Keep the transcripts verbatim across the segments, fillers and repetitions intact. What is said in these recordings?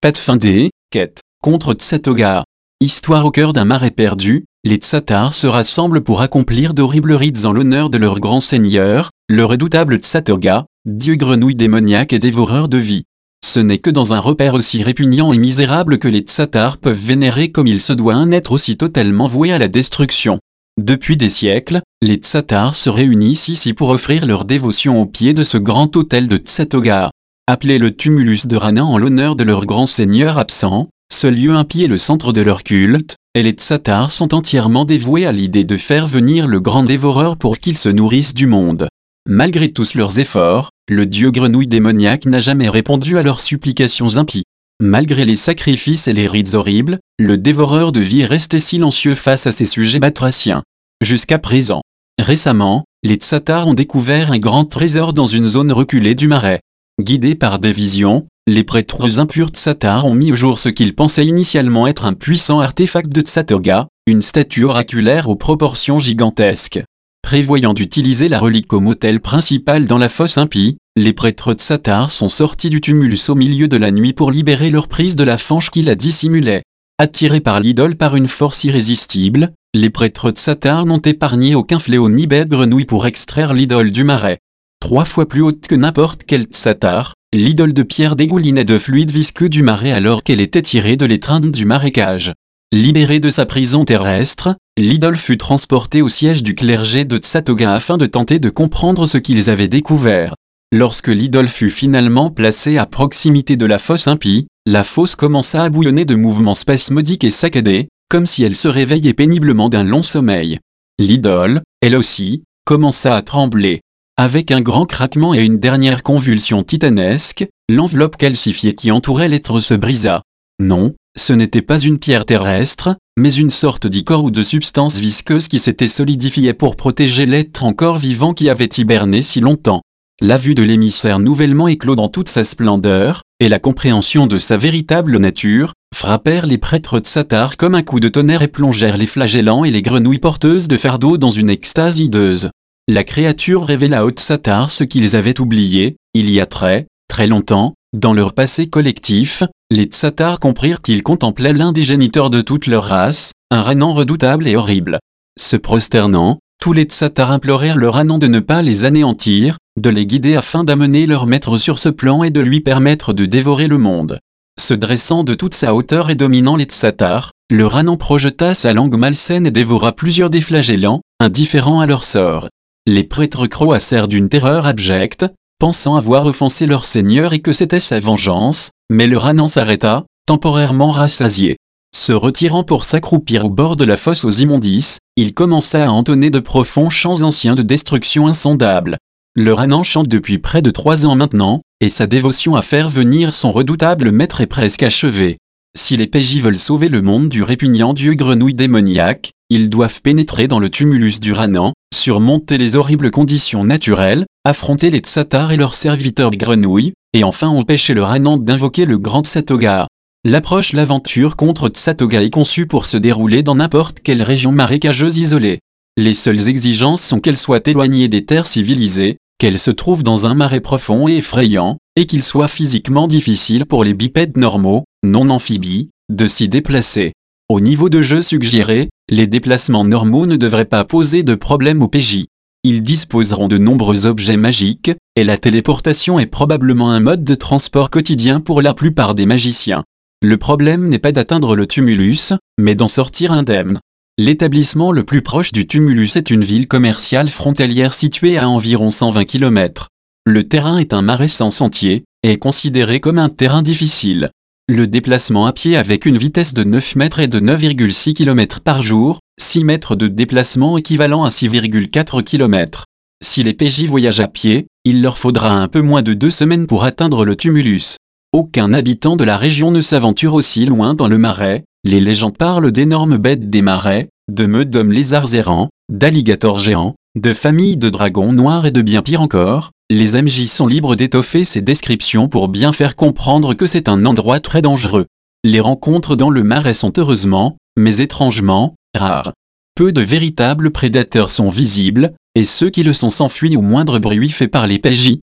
Pathfinder, quête, contre Tsatoga. Histoire au cœur d'un marais perdu, les Tsatars se rassemblent pour accomplir d'horribles rites en l'honneur de leur grand seigneur, le redoutable Tsatoga, dieu grenouille démoniaque et dévoreur de vie. Ce n'est que dans un repère aussi répugnant et misérable que les Tsatars peuvent vénérer comme il se doit un être aussi totalement voué à la destruction. Depuis des siècles, les Tsatars se réunissent ici pour offrir leur dévotion au pied de ce grand autel de Tsatoga. Appelé le tumulus de Rannan en l'honneur de leur grand seigneur absent, ce lieu impie est le centre de leur culte, et les Tsatars sont entièrement dévoués à l'idée de faire venir le grand dévoreur pour qu'il se nourrisse du monde. Malgré tous leurs efforts, le dieu grenouille démoniaque n'a jamais répondu à leurs supplications impies. Malgré les sacrifices et les rites horribles, le dévoreur de vie est resté silencieux face à ses sujets batraciens. Jusqu'à présent. Récemment, les Tsatars ont découvert un grand trésor dans une zone reculée du marais. Guidés par des visions, les prêtres impurs Tsatars ont mis au jour ce qu'ils pensaient initialement être un puissant artefact de Tsatoga, une statue oraculaire aux proportions gigantesques. Prévoyant d'utiliser la relique comme autel principal dans la fosse impie, les prêtres Tsatars sont sortis du tumulus au milieu de la nuit pour libérer leur prise de la fange qui la dissimulait. Attirés par l'idole par une force irrésistible, les prêtres Tsatars n'ont épargné aucun fléau ni bête grenouille pour extraire l'idole du marais. Trois fois plus haute que n'importe quel Tsatar, l'idole de pierre dégoulinait de fluide visqueux du marais alors qu'elle était tirée de l'étreinte du marécage. Libérée de sa prison terrestre, l'idole fut transportée au siège du clergé de Tsatoga afin de tenter de comprendre ce qu'ils avaient découvert. Lorsque l'idole fut finalement placée à proximité de la fosse impie, la fosse commença à bouillonner de mouvements spasmodiques et saccadés, comme si elle se réveillait péniblement d'un long sommeil. L'idole, elle aussi, commença à trembler. Avec un grand craquement et une dernière convulsion titanesque, l'enveloppe calcifiée qui entourait l'être se brisa. Non, ce n'était pas une pierre terrestre, mais une sorte d'ichor ou de substance visqueuse qui s'était solidifiée pour protéger l'être encore vivant qui avait hiberné si longtemps. La vue de l'émissaire nouvellement éclos dans toute sa splendeur, et la compréhension de sa véritable nature, frappèrent les prêtres Tsatars comme un coup de tonnerre et plongèrent les flagellants et les grenouilles porteuses de fardeaux dans une extase hideuse. La créature révéla aux Tsatars ce qu'ils avaient oublié, il y a très, très longtemps, dans leur passé collectif, les Tsatars comprirent qu'ils contemplaient l'un des géniteurs de toute leur race, un Rannan redoutable et horrible. Se prosternant, tous les Tsatars implorèrent le Rannan de ne pas les anéantir, de les guider afin d'amener leur maître sur ce plan et de lui permettre de dévorer le monde. Se dressant de toute sa hauteur et dominant les Tsatars, le Rannan projeta sa langue malsaine et dévora plusieurs des flagellants, indifférents à leur sort. Les prêtres croassèrent d'une terreur abjecte, pensant avoir offensé leur seigneur et que c'était sa vengeance, mais le Rannan s'arrêta, temporairement rassasié. Se retirant pour s'accroupir au bord de la fosse aux immondices, il commença à entonner de profonds chants anciens de destruction insondable. Le Rannan chante depuis près de trois ans maintenant, et sa dévotion à faire venir son redoutable maître est presque achevée. Si les P J veulent sauver le monde du répugnant dieu grenouille démoniaque, ils doivent pénétrer dans le tumulus du Rannan, surmonter les horribles conditions naturelles, affronter les Tsatars et leurs serviteurs grenouilles, et enfin empêcher le Rannan d'invoquer le grand Tsatoga. L'approche l'aventure contre Tsatoga est conçue pour se dérouler dans n'importe quelle région marécageuse isolée. Les seules exigences sont qu'elle soit éloignée des terres civilisées, qu'elle se trouve dans un marais profond et effrayant, et qu'il soit physiquement difficile pour les bipèdes normaux, non amphibies, de s'y déplacer. Au niveau de jeu suggéré, les déplacements normaux ne devraient pas poser de problème aux P J. Ils disposeront de nombreux objets magiques, et la téléportation est probablement un mode de transport quotidien pour la plupart des magiciens. Le problème n'est pas d'atteindre le tumulus, mais d'en sortir indemne. L'établissement le plus proche du tumulus est une ville commerciale frontalière située à environ cent vingt kilomètres. Le terrain est un marais sans sentier, et est considéré comme un terrain difficile. Le déplacement à pied avec une vitesse de neuf mètres est de neuf virgule six kilomètres par jour, six mètres de déplacement équivalent à six virgule quatre kilomètres. Si les P J voyagent à pied, il leur faudra un peu moins de deux semaines pour atteindre le tumulus. Aucun habitant de la région ne s'aventure aussi loin dans le marais. Les légendes parlent d'énormes bêtes des marais, de meutes d'hommes lézards errants, d'alligators géants, de familles de dragons noirs et de bien pire encore. Les M J sont libres d'étoffer ces descriptions pour bien faire comprendre que c'est un endroit très dangereux. Les rencontres dans le marais sont heureusement, mais étrangement, rares. Peu de véritables prédateurs sont visibles, et ceux qui le sont s'enfuient au moindre bruit fait par les P J.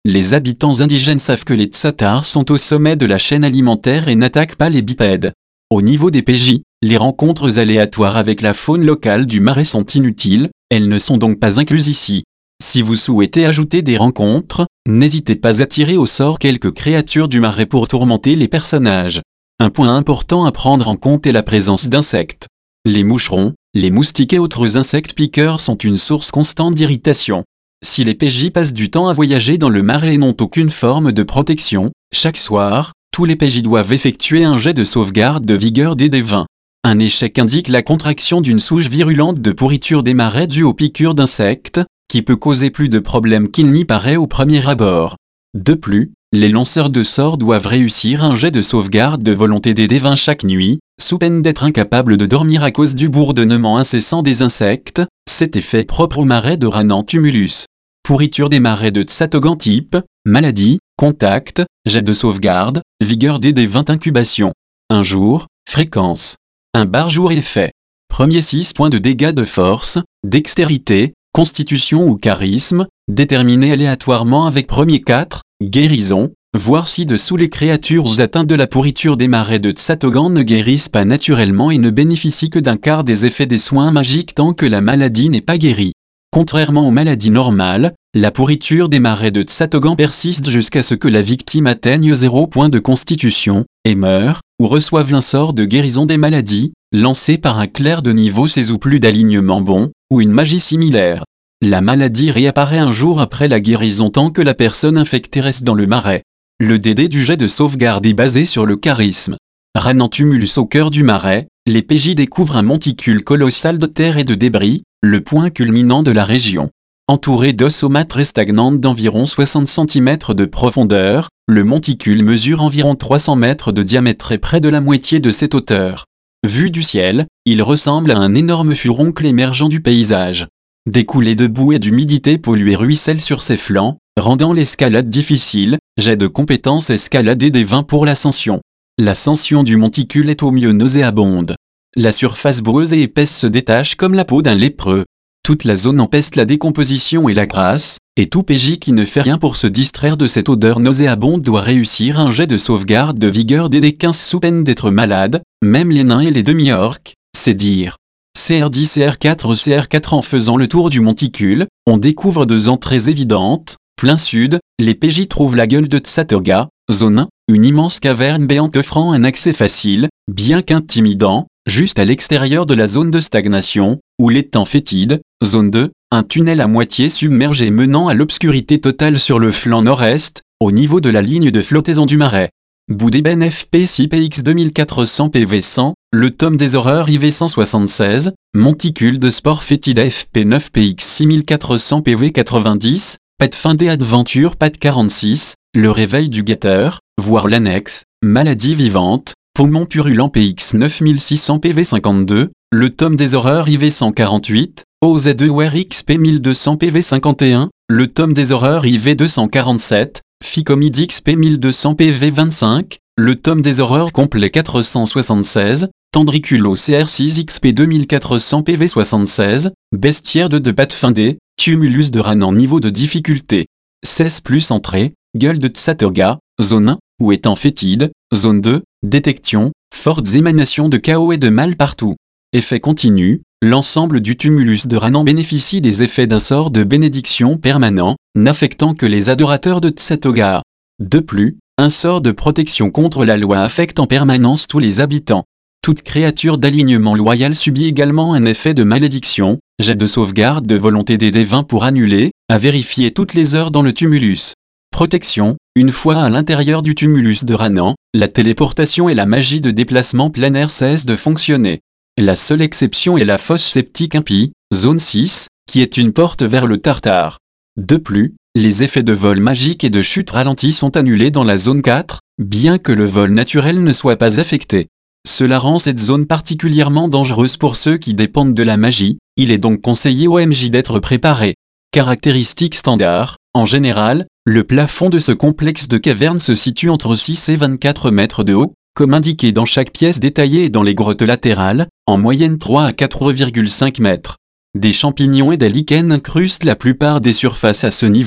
Les habitants indigènes savent que les Tsatars sont au sommet de la chaîne alimentaire et n'attaquent pas les bipèdes. Au niveau des P J, les rencontres aléatoires avec la faune locale du marais sont inutiles, elles ne sont donc pas incluses ici. Si vous souhaitez ajouter des rencontres, n'hésitez pas à tirer au sort quelques créatures du marais pour tourmenter les personnages. Un point important à prendre en compte est la présence d'insectes. Les moucherons, les moustiques et autres insectes piqueurs sont une source constante d'irritation. Si les P J passent du temps à voyager dans le marais et n'ont aucune forme de protection, chaque soir, tous les P J doivent effectuer un jet de sauvegarde de vigueur D D vingt. Un échec indique la contraction d'une souche virulente de pourriture des marais due aux piqûres d'insectes, qui peut causer plus de problèmes qu'il n'y paraît au premier abord. De plus, les lanceurs de sorts doivent réussir un jet de sauvegarde de volonté D D vingt chaque nuit, sous peine d'être incapables de dormir à cause du bourdonnement incessant des insectes, cet effet propre aux marais de Rannan-Tumulus. Pourriture des marais de Tsatogan type, maladie, contact, jet de sauvegarde, vigueur D D vingt incubation. Un jour, fréquence. Un bar jour effet. Premier six points de dégâts de force, dextérité, constitution ou charisme, déterminé aléatoirement avec premier quatre, guérison, voir ci-dessous les créatures atteintes de la pourriture des marais de Tsatogan ne guérissent pas naturellement et ne bénéficient que d'un quart des effets des soins magiques tant que la maladie n'est pas guérie. Contrairement aux maladies normales, la pourriture des marais de Tsatogan persiste jusqu'à ce que la victime atteigne zéro point de constitution, et meure, ou reçoive un sort de guérison des maladies, lancé par un clerc de niveau seize ou plus d'alignement bon, ou une magie similaire. La maladie réapparaît un jour après la guérison tant que la personne infectée reste dans le marais. Le D D du jet de sauvegarde est basé sur le charisme. Rannan-Tumulus au cœur du marais, les P J découvrent un monticule colossal de terre et de débris, le point culminant de la région. Entouré d'os et stagnantes d'environ soixante centimètres de profondeur, le monticule mesure environ trois cents mètres de diamètre et près de la moitié de cette hauteur. Vu du ciel, il ressemble à un énorme furoncle émergeant du paysage. Des coulées de boue et d'humidité polluée ruissellent sur ses flancs, rendant l'escalade difficile, jet de compétences escalade D D vingt pour l'ascension. L'ascension du monticule est au mieux nauséabonde. La surface boueuse et épaisse se détache comme la peau d'un lépreux. Toute la zone empeste la décomposition et la grâce, et tout P J qui ne fait rien pour se distraire de cette odeur nauséabonde doit réussir un jet de sauvegarde de vigueur D D quinze sous peine d'être malade, même les nains et les demi-orques, c'est dire. C R dix C R quatre C R quatre En faisant le tour du monticule, on découvre deux entrées évidentes. Plein sud, les P J trouvent la gueule de Tsatoga, zone un, une immense caverne béante offrant un accès facile, bien qu'intimidant, juste à l'extérieur de la zone de stagnation, où l'étang fétide, zone deux, un tunnel à moitié submergé menant à l'obscurité totale sur le flanc nord-est, au niveau de la ligne de flottaison du marais. Boudében F P six P X deux mille quatre cents P V cent, le tome des horreurs I V cent soixante-seize, monticule de sport fétide F P neuf P X six mille quatre cents P V quatre-vingt-dix, Pathfinder Adventure Pat quarante-six, le réveil du guetteur, voire l'annexe, maladie vivante, poumon purulent P X neuf mille six cents P V cinquante-deux, le tome des horreurs I V cent quarante-huit, O Z deux W R X P mille deux cents P V cinquante et un, le tome des horreurs I V deux cent quarante-sept, Ficomid X P mille deux cents P V vingt-cinq, le tome des horreurs complet quatre cent soixante-seize, Tendriculo C R six X P deux mille quatre cents P V soixante-seize, Bestiaire de de Pathfinder, Tumulus de Rannan niveau de difficulté. seize plus entrée, gueule de Tsatoga, zone un, ou étant fétide, zone deux, détection, fortes émanations de chaos et de mal partout. Effet continu, l'ensemble du tumulus de Rannan bénéficie des effets d'un sort de bénédiction permanent, n'affectant que les adorateurs de Tsatoga. De plus, un sort de protection contre la loi affecte en permanence tous les habitants. Toute créature d'alignement loyal subit également un effet de malédiction, jet de sauvegarde de volonté D D vingt pour annuler, à vérifier toutes les heures dans le tumulus. Protection, une fois à l'intérieur du tumulus de Rannan, la téléportation et la magie de déplacement planaire cessent de fonctionner. La seule exception est la fosse sceptique impie, zone six, qui est une porte vers le Tartare. De plus, les effets de vol magique et de chute ralenti sont annulés dans la zone quatre, bien que le vol naturel ne soit pas affecté. Cela rend cette zone particulièrement dangereuse pour ceux qui dépendent de la magie, il est donc conseillé au M J d'être préparé. Caractéristiques standards, en général, le plafond de ce complexe de cavernes se situe entre six et vingt-quatre mètres de haut, comme indiqué dans chaque pièce détaillée et dans les grottes latérales, en moyenne trois à quatre virgule cinq mètres. Des champignons et des lichens incrustent la plupart des surfaces à ce niveau,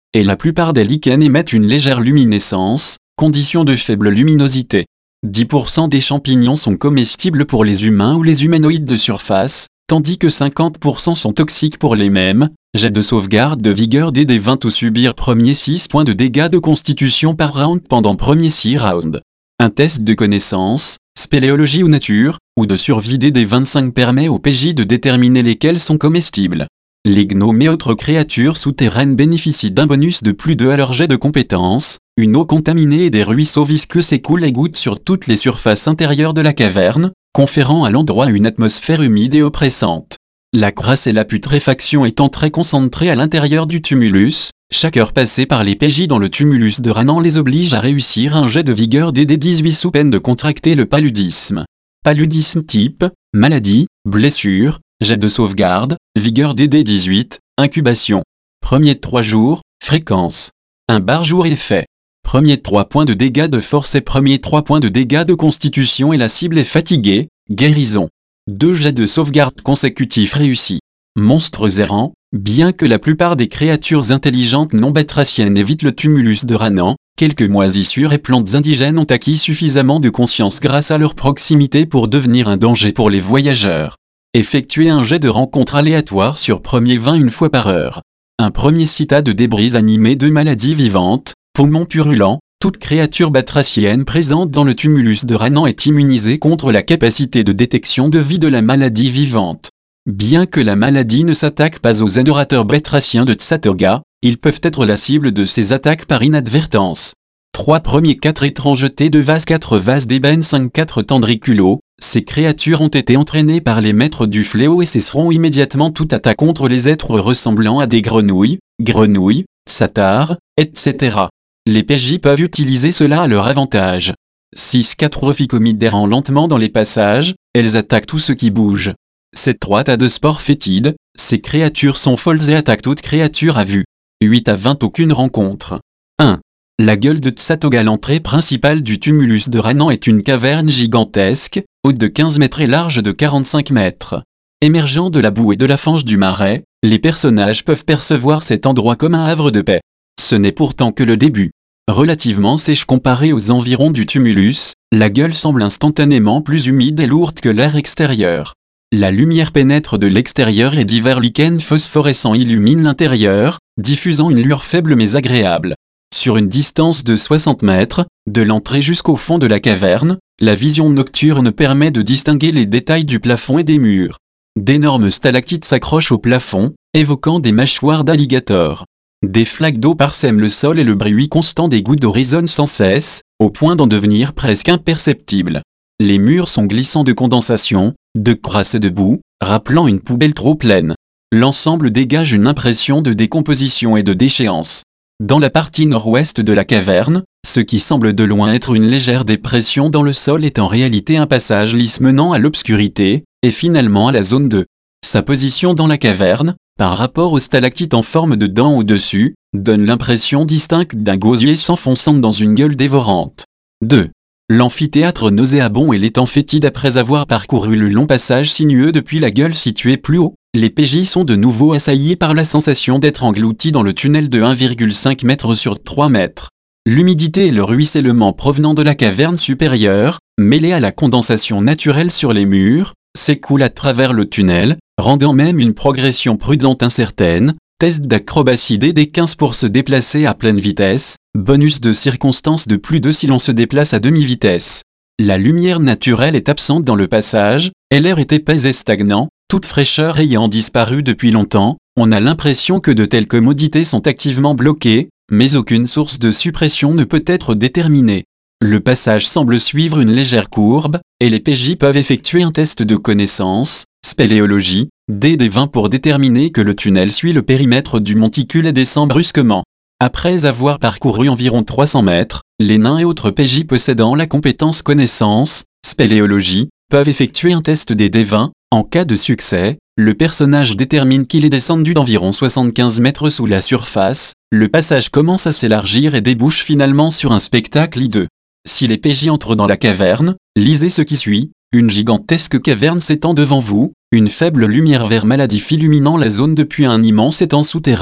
et la plupart des lichens émettent une légère luminescence, condition de faible luminosité. dix pour cent des champignons sont comestibles pour les humains ou les humanoïdes de surface, tandis que cinquante pour cent sont toxiques pour les mêmes. Jet de sauvegarde de vigueur D D vingt ou subir premier six points de dégâts de constitution par round pendant premier six rounds. Un test de connaissance, spéléologie ou nature, ou de survie D D vingt-cinq permet au P J de déterminer lesquels sont comestibles. Les gnomes et autres créatures souterraines bénéficient d'un bonus de plus deux à leur jet de compétences. Une eau contaminée et des ruisseaux visqueux s'écoulent et gouttent sur toutes les surfaces intérieures de la caverne, conférant à l'endroit une atmosphère humide et oppressante. La crasse et la putréfaction étant très concentrées à l'intérieur du tumulus, chaque heure passée par les P J dans le tumulus de Ranan les oblige à réussir un jet de vigueur D D dix-huit sous peine de contracter le paludisme. Paludisme type, maladie, blessure, jet de sauvegarde, vigueur D D dix-huit, incubation. Premier de trois jours, fréquence. un bar jour effet. Premier de trois points de dégâts de force et premier trois points de dégâts de constitution et la cible est fatiguée, guérison. deux jets de sauvegarde consécutifs réussis. Monstres errants, bien que la plupart des créatures intelligentes non batraciennes évitent le tumulus de Ranan, quelques moisissures et plantes indigènes ont acquis suffisamment de conscience grâce à leur proximité pour devenir un danger pour les voyageurs. Effectuez un jet de rencontre aléatoire sur premier vingt une fois par heure. Un premier cita de débris animés de maladies vivantes, poumons purulents. Toute créature batracienne présente dans le tumulus de Ranan est immunisée contre la capacité de détection de vie de la maladie vivante. Bien que la maladie ne s'attaque pas aux adorateurs batraciens de Tsatoga, ils peuvent être la cible de ces attaques par inadvertance. trois premiers quatre étrangetés de vase quatre vases d'ébène cinq quatre tendriculos, ces créatures ont été entraînées par les maîtres du fléau et cesseront immédiatement toute attaque contre les êtres ressemblant à des grenouilles, grenouilles, tsatars, et cetera. Les P J peuvent utiliser cela à leur avantage. six quatre Ophicomides errant lentement dans les passages, elles attaquent tout ce qui bouge. sept trois tas de spores fétides, ces créatures sont folles et attaquent toute créature à vue. huit à vingt Aucune rencontre. un. La gueule de Tsatoga. L'entrée principale du tumulus de Ranan est une caverne gigantesque, haute de quinze mètres et large de quarante-cinq mètres. Émergeant de la boue et de la fange du marais, les personnages peuvent percevoir cet endroit comme un havre de paix. Ce n'est pourtant que le début. Relativement sèche comparée aux environs du tumulus, la gueule semble instantanément plus humide et lourde que l'air extérieur. La lumière pénètre de l'extérieur et divers lichens phosphorescents illuminent l'intérieur, diffusant une lueur faible mais agréable. Sur une distance de soixante mètres, de l'entrée jusqu'au fond de la caverne, la vision nocturne permet de distinguer les détails du plafond et des murs. D'énormes stalactites s'accrochent au plafond, évoquant des mâchoires d'alligator. Des flaques d'eau parsèment le sol et le bruit constant des gouttes d'eau résonne sans cesse, au point d'en devenir presque imperceptible. Les murs sont glissants de condensation, de crasse et de boue, rappelant une poubelle trop pleine. L'ensemble dégage une impression de décomposition et de déchéance. Dans la partie nord-ouest de la caverne, ce qui semble de loin être une légère dépression dans le sol est en réalité un passage lisse menant à l'obscurité, et finalement à la zone deux. Sa position dans la caverne, par rapport aux stalactites en forme de dents au-dessus, donne l'impression distincte d'un gosier s'enfonçant dans une gueule dévorante. deux. L'amphithéâtre nauséabond et l'étang fétide. Après avoir parcouru le long passage sinueux depuis la gueule située plus haut, les P J sont de nouveau assaillis par la sensation d'être engloutis dans le tunnel de un virgule cinq mètres sur trois mètres. L'humidité et le ruissellement provenant de la caverne supérieure, mêlés à la condensation naturelle sur les murs, s'écoulent à travers le tunnel, rendant même une progression prudente incertaine. Test d'acrobatie D D quinze pour se déplacer à pleine vitesse, bonus de circonstance de plus de si l'on se déplace à demi-vitesse. La lumière naturelle est absente dans le passage, et l'air est épais et stagnant, toute fraîcheur ayant disparu depuis longtemps. On a l'impression que de telles commodités sont activement bloquées, mais aucune source de suppression ne peut être déterminée. Le passage semble suivre une légère courbe, et les P J peuvent effectuer un test de connaissance, spéléologie, D D vingt pour déterminer que le tunnel suit le périmètre du monticule et descend brusquement. Après avoir parcouru environ trois cents mètres, les nains et autres P J possédant la compétence connaissance, spéléologie, peuvent effectuer un test des D vingt. En cas de succès, le personnage détermine qu'il est descendu d'environ soixante-quinze mètres sous la surface. Le passage commence à s'élargir et débouche finalement sur un spectacle hideux. Si les P J entrent dans la caverne, lisez ce qui suit. Une gigantesque caverne s'étend devant vous, une faible lumière vert maladif illuminant la zone depuis un immense étang souterrain.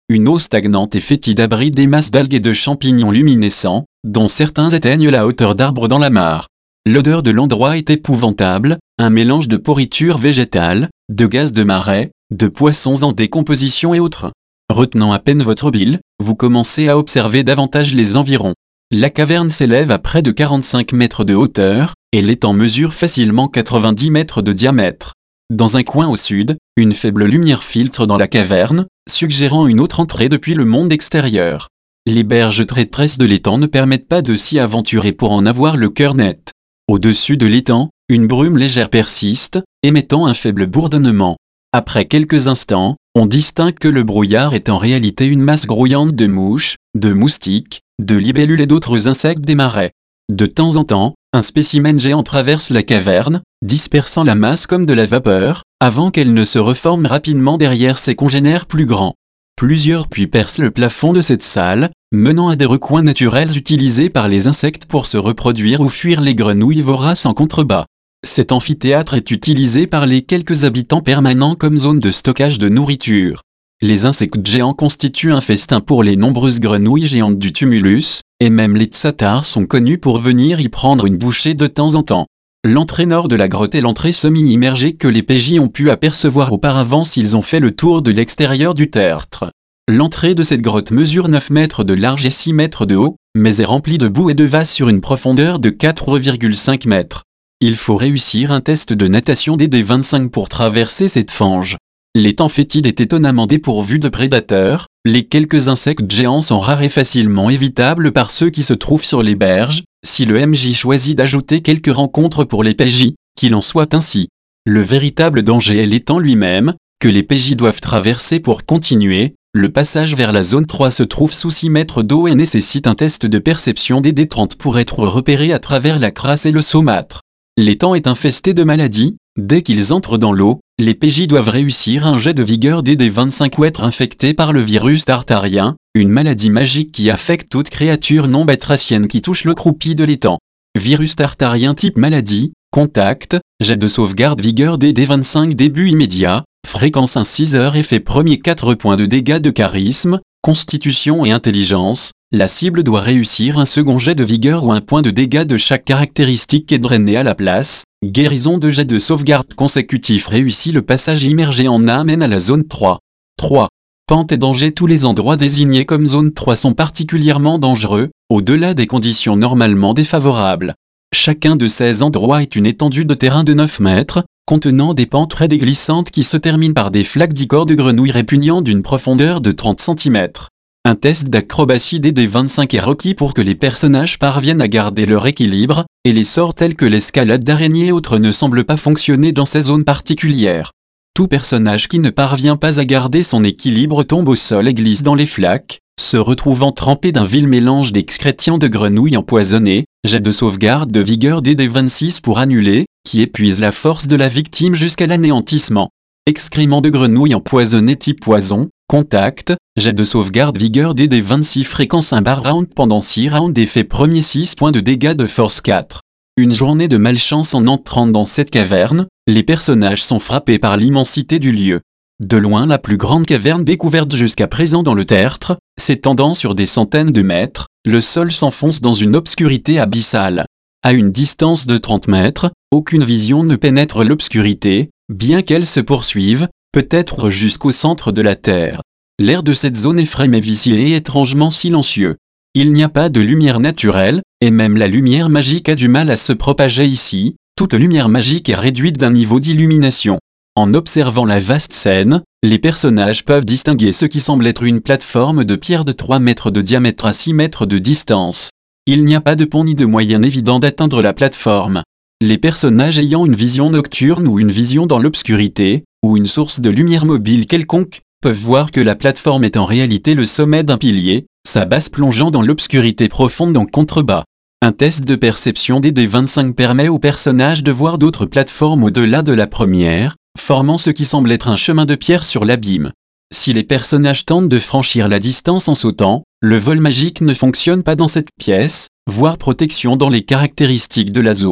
Une eau stagnante et fétide abrite des masses d'algues et de champignons luminescents, dont certains atteignent la hauteur d'arbres dans la mare. L'odeur de l'endroit est épouvantable, un mélange de pourriture végétale, de gaz de marais, de poissons en décomposition et autres. Retenant à peine votre bile, vous commencez à observer davantage les environs. La caverne s'élève à près de quarante-cinq mètres de hauteur, et l'étang mesure facilement quatre-vingt-dix mètres de diamètre. Dans un coin au sud, une faible lumière filtre dans la caverne, suggérant une autre entrée depuis le monde extérieur. Les berges traîtresses de l'étang ne permettent pas de s'y aventurer pour en avoir le cœur net. Au-dessus de l'étang, une brume légère persiste, émettant un faible bourdonnement. Après quelques instants, on distingue que le brouillard est en réalité une masse grouillante de mouches, de moustiques, de libellules et d'autres insectes des marais. De temps en temps, un spécimen géant traverse la caverne, dispersant la masse comme de la vapeur, avant qu'elle ne se reforme rapidement derrière ses congénères plus grands. Plusieurs puits percent le plafond de cette salle, menant à des recoins naturels utilisés par les insectes pour se reproduire ou fuir les grenouilles voraces en contrebas. Cet amphithéâtre est utilisé par les quelques habitants permanents comme zone de stockage de nourriture. Les insectes géants constituent un festin pour les nombreuses grenouilles géantes du tumulus, et même les tsatars sont connus pour venir y prendre une bouchée de temps en temps. L'entrée nord de la grotte est l'entrée semi-immergée que les P J ont pu apercevoir auparavant s'ils ont fait le tour de l'extérieur du tertre. L'entrée de cette grotte mesure neuf mètres de large et six mètres de haut, mais est remplie de boue et de vase sur une profondeur de quatre virgule cinq mètres. Il faut réussir un test de natation D D vingt-cinq pour traverser cette fange. L'étang fétide est étonnamment dépourvu de prédateurs, les quelques insectes géants sont rares et facilement évitables par ceux qui se trouvent sur les berges, si le M J choisit d'ajouter quelques rencontres pour les P J, qu'il en soit ainsi. Le véritable danger est l'étang lui-même, que les P J doivent traverser pour continuer. Le passage vers la zone trois se trouve sous six mètres d'eau et nécessite un test de perception D D trente pour être repéré à travers la crasse et le saumâtre. L'étang est infesté de maladies. Dès qu'ils entrent dans l'eau, les P J doivent réussir un jet de vigueur D D vingt-cinq ou être infectés par le virus tartarien, une maladie magique qui affecte toute créature non batracienne qui touche le croupi de l'étang. Virus tartarien type maladie, contact, jet de sauvegarde vigueur D D vingt-cinq début immédiat, fréquence un six heures effet premier quatre points de dégâts de charisme, constitution et intelligence. La cible doit réussir un second jet de vigueur ou un point de dégâts de chaque caractéristique est drainé à la place. Guérison de jet de sauvegarde consécutif réussit le passage immergé en amène à la zone trois. trois. Pente et danger. Tous les endroits désignés comme zone trois sont particulièrement dangereux, au-delà des conditions normalement défavorables. Chacun de ces endroits est une étendue de terrain de neuf mètres, contenant des pentes raides et glissantes qui se terminent par des flaques d'icor de grenouilles répugnants d'une profondeur de trente centimètres. Un test d'acrobatie D D vingt-cinq est requis pour que les personnages parviennent à garder leur équilibre, et les sorts tels que l'escalade d'araignées et autres ne semblent pas fonctionner dans ces zones particulières. Tout personnage qui ne parvient pas à garder son équilibre tombe au sol et glisse dans les flaques, se retrouvant trempé d'un vil mélange d'excrétions de grenouilles empoisonnées, jet de sauvegarde de vigueur D D vingt-six pour annuler, qui épuise la force de la victime jusqu'à l'anéantissement. Excréments de grenouilles empoisonnées type poison, contact, jet de sauvegarde vigueur D D vingt-six fréquence un bar round pendant six rounds effet premier six points de dégâts de force quatre. Une journée de malchance en entrant dans cette caverne, les personnages sont frappés par l'immensité du lieu. De loin la plus grande caverne découverte jusqu'à présent dans le tertre, s'étendant sur des centaines de mètres, le sol s'enfonce dans une obscurité abyssale. À une distance de trente mètres, aucune vision ne pénètre l'obscurité, bien qu'elle se poursuive, peut-être jusqu'au centre de la Terre. L'air de cette zone est frais mais vicié et étrangement silencieux. Il n'y a pas de lumière naturelle, et même la lumière magique a du mal à se propager ici, toute lumière magique est réduite d'un niveau d'illumination. En observant la vaste scène, les personnages peuvent distinguer ce qui semble être une plateforme de pierre de trois mètres de diamètre à six mètres de distance. Il n'y a pas de pont ni de moyen évident d'atteindre la plateforme. Les personnages ayant une vision nocturne ou une vision dans l'obscurité, ou une source de lumière mobile quelconque, peuvent voir que la plateforme est en réalité le sommet d'un pilier, sa base plongeant dans l'obscurité profonde en contrebas. Un test de perception D D vingt-cinq permet aux personnages de voir d'autres plateformes au-delà de la première, formant ce qui semble être un chemin de pierre sur l'abîme. Si les personnages tentent de franchir la distance en sautant, le vol magique ne fonctionne pas dans cette pièce, voire protection dans les caractéristiques de la zone,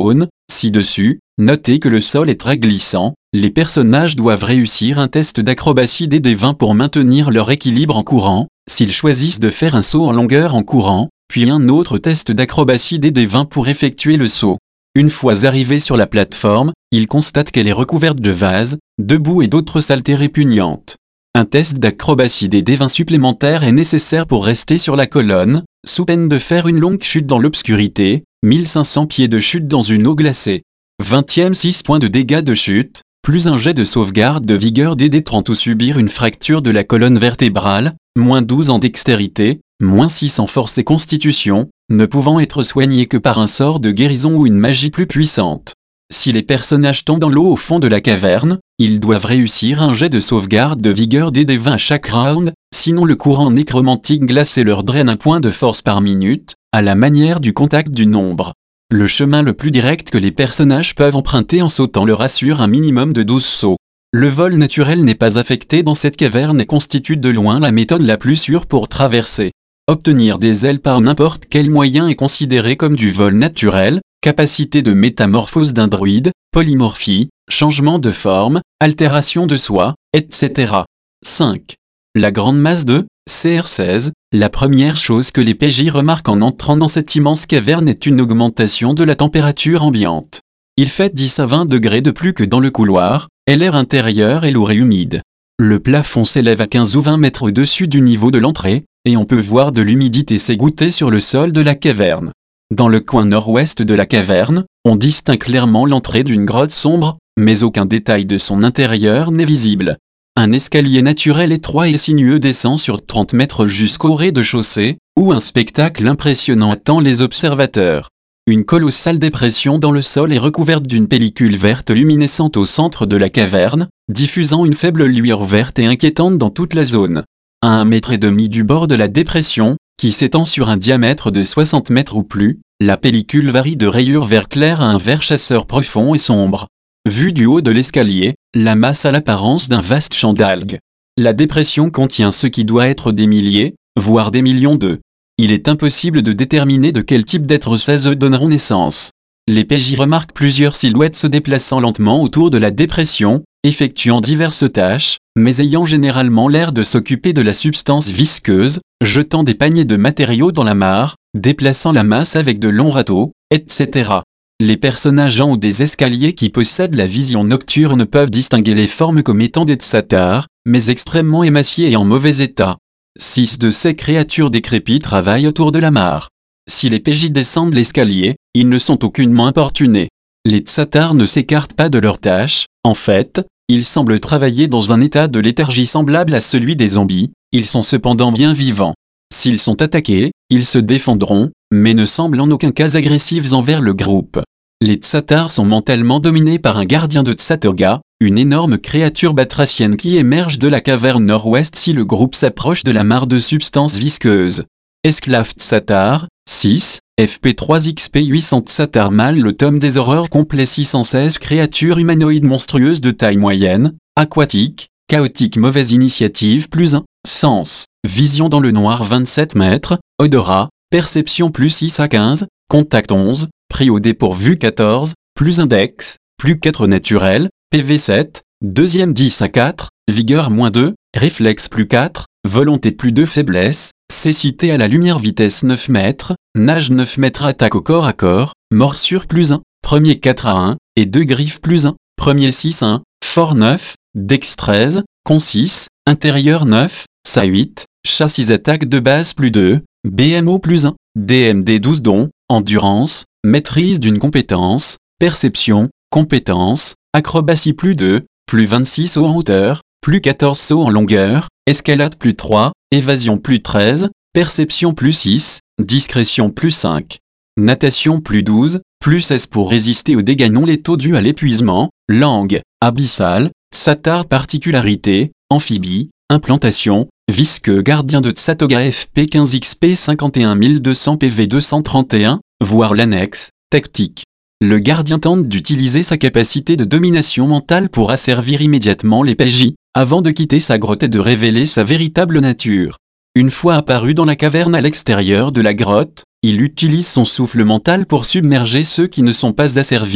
Ci-dessus, notez que le sol est très glissant, les personnages doivent réussir un test d'acrobatie D D vingt pour maintenir leur équilibre en courant, s'ils choisissent de faire un saut en longueur en courant, puis un autre test d'acrobatie D D vingt pour effectuer le saut. Une fois arrivés sur la plateforme, ils constatent qu'elle est recouverte de vases, de boue et d'autres saletés répugnantes. Un test d'acrobatie D D vingt supplémentaire est nécessaire pour rester sur la colonne, sous peine de faire une longue chute dans l'obscurité, mille cinq cents pieds de chute dans une eau glacée. vingtième six points de dégâts de chute, plus un jet de sauvegarde de vigueur D D trente ou subir une fracture de la colonne vertébrale, moins douze en dextérité, moins six en force et constitution, ne pouvant être soigné que par un sort de guérison ou une magie plus puissante. Si les personnages tombent dans l'eau au fond de la caverne, ils doivent réussir un jet de sauvegarde de vigueur D D vingt à chaque round, sinon le courant nécromantique glacé leur draine un point de force par minute, à la manière du contact du nombre. Le chemin le plus direct que les personnages peuvent emprunter en sautant leur assure un minimum de douze sauts. Le vol naturel n'est pas affecté dans cette caverne et constitue de loin la méthode la plus sûre pour traverser. Obtenir des ailes par n'importe quel moyen est considéré comme du vol naturel, capacité de métamorphose d'un druide, polymorphie, changement de forme, altération de soi, et cetera. cinq. La grande masse de C R seize, la première chose que les P J remarquent en entrant dans cette immense caverne est une augmentation de la température ambiante. Il fait dix à vingt degrés de plus que dans le couloir, et l'air intérieur est lourd et humide. Le plafond s'élève à quinze ou vingt mètres au-dessus du niveau de l'entrée, et on peut voir de l'humidité s'égoutter sur le sol de la caverne. Dans le coin nord-ouest de la caverne, on distingue clairement l'entrée d'une grotte sombre, mais aucun détail de son intérieur n'est visible. Un escalier naturel étroit et sinueux descend sur trente mètres jusqu'au rez-de-chaussée, où un spectacle impressionnant attend les observateurs. Une colossale dépression dans le sol est recouverte d'une pellicule verte luminescente au centre de la caverne, diffusant une faible lueur verte et inquiétante dans toute la zone. À un mètre et demi du bord de la dépression, qui s'étend sur un diamètre de soixante mètres ou plus, la pellicule varie de rayures vert clair à un vert chasseur profond et sombre. Vue du haut de l'escalier, la masse a l'apparence d'un vaste champ d'algues. La dépression contient ce qui doit être des milliers, voire des millions d'œufs. Il est impossible de déterminer de quel type d'êtres ces œufs donneront naissance. Les P J remarquent plusieurs silhouettes se déplaçant lentement autour de la dépression, effectuant diverses tâches, mais ayant généralement l'air de s'occuper de la substance visqueuse, jetant des paniers de matériaux dans la mare, déplaçant la masse avec de longs râteaux, et cetera. Les personnages en haut des escaliers qui possèdent la vision nocturne peuvent distinguer les formes comme étant des tsatars, mais extrêmement émaciés et en mauvais état. Six de ces créatures décrépites travaillent autour de la mare. Si les P J descendent l'escalier, ils ne sont aucunement importunés. Les tsatars ne s'écartent pas de leurs tâches, en fait, ils semblent travailler dans un état de léthargie semblable à celui des zombies, ils sont cependant bien vivants. S'ils sont attaqués, ils se défendront, mais ne semblent en aucun cas agressifs envers le groupe. Les tsatars sont mentalement dominés par un gardien de Tsatoga, une énorme créature batracienne qui émerge de la caverne nord-ouest si le groupe s'approche de la mare de substance visqueuse. Esclave Tsatar, six, F P trois X P huit cents Tsatar mâle le tome des horreurs complet six cent seize créatures humanoïdes monstrueuses de taille moyenne, aquatique, chaotique mauvaise initiative plus un, sens, vision dans le noir vingt-sept mètres, odorat, perception plus six à quinze, contact onze, prix au dépourvu quatorze, plus index, plus quatre naturel, P V sept, deuxième dix à quatre, vigueur moins deux, réflexe plus quatre, volonté plus deux faiblesse, cécité à la lumière vitesse neuf mètres, nage neuf mètres attaque au corps à corps, morsure plus un, premier quatre à un, et deux griffes plus un, premier six à un, fort neuf, dex treize, con six, intérieur neuf, ça huit, châssis attaque de base plus deux, B M O plus un, D M D douze dons, endurance, maîtrise d'une compétence, perception, compétence, acrobatie plus deux, plus vingt-six sauts en hauteur, plus quatorze sauts en longueur, escalade plus trois, évasion plus treize, perception plus six, discrétion plus cinq, natation plus douze, plus seize pour résister aux dégâts non létaux dus à l'épuisement, langue, abyssale, tsatar particularité, amphibie, implantation, visqueux gardien de Tsatoga F P quinze X P cinquante et un mille deux cents P V deux cent trente et un, voire l'annexe, tactique. Le gardien tente d'utiliser sa capacité de domination mentale pour asservir immédiatement les P J, avant de quitter sa grotte et de révéler sa véritable nature. Une fois apparu dans la caverne à l'extérieur de la grotte, il utilise son souffle mental pour submerger ceux qui ne sont pas asservis.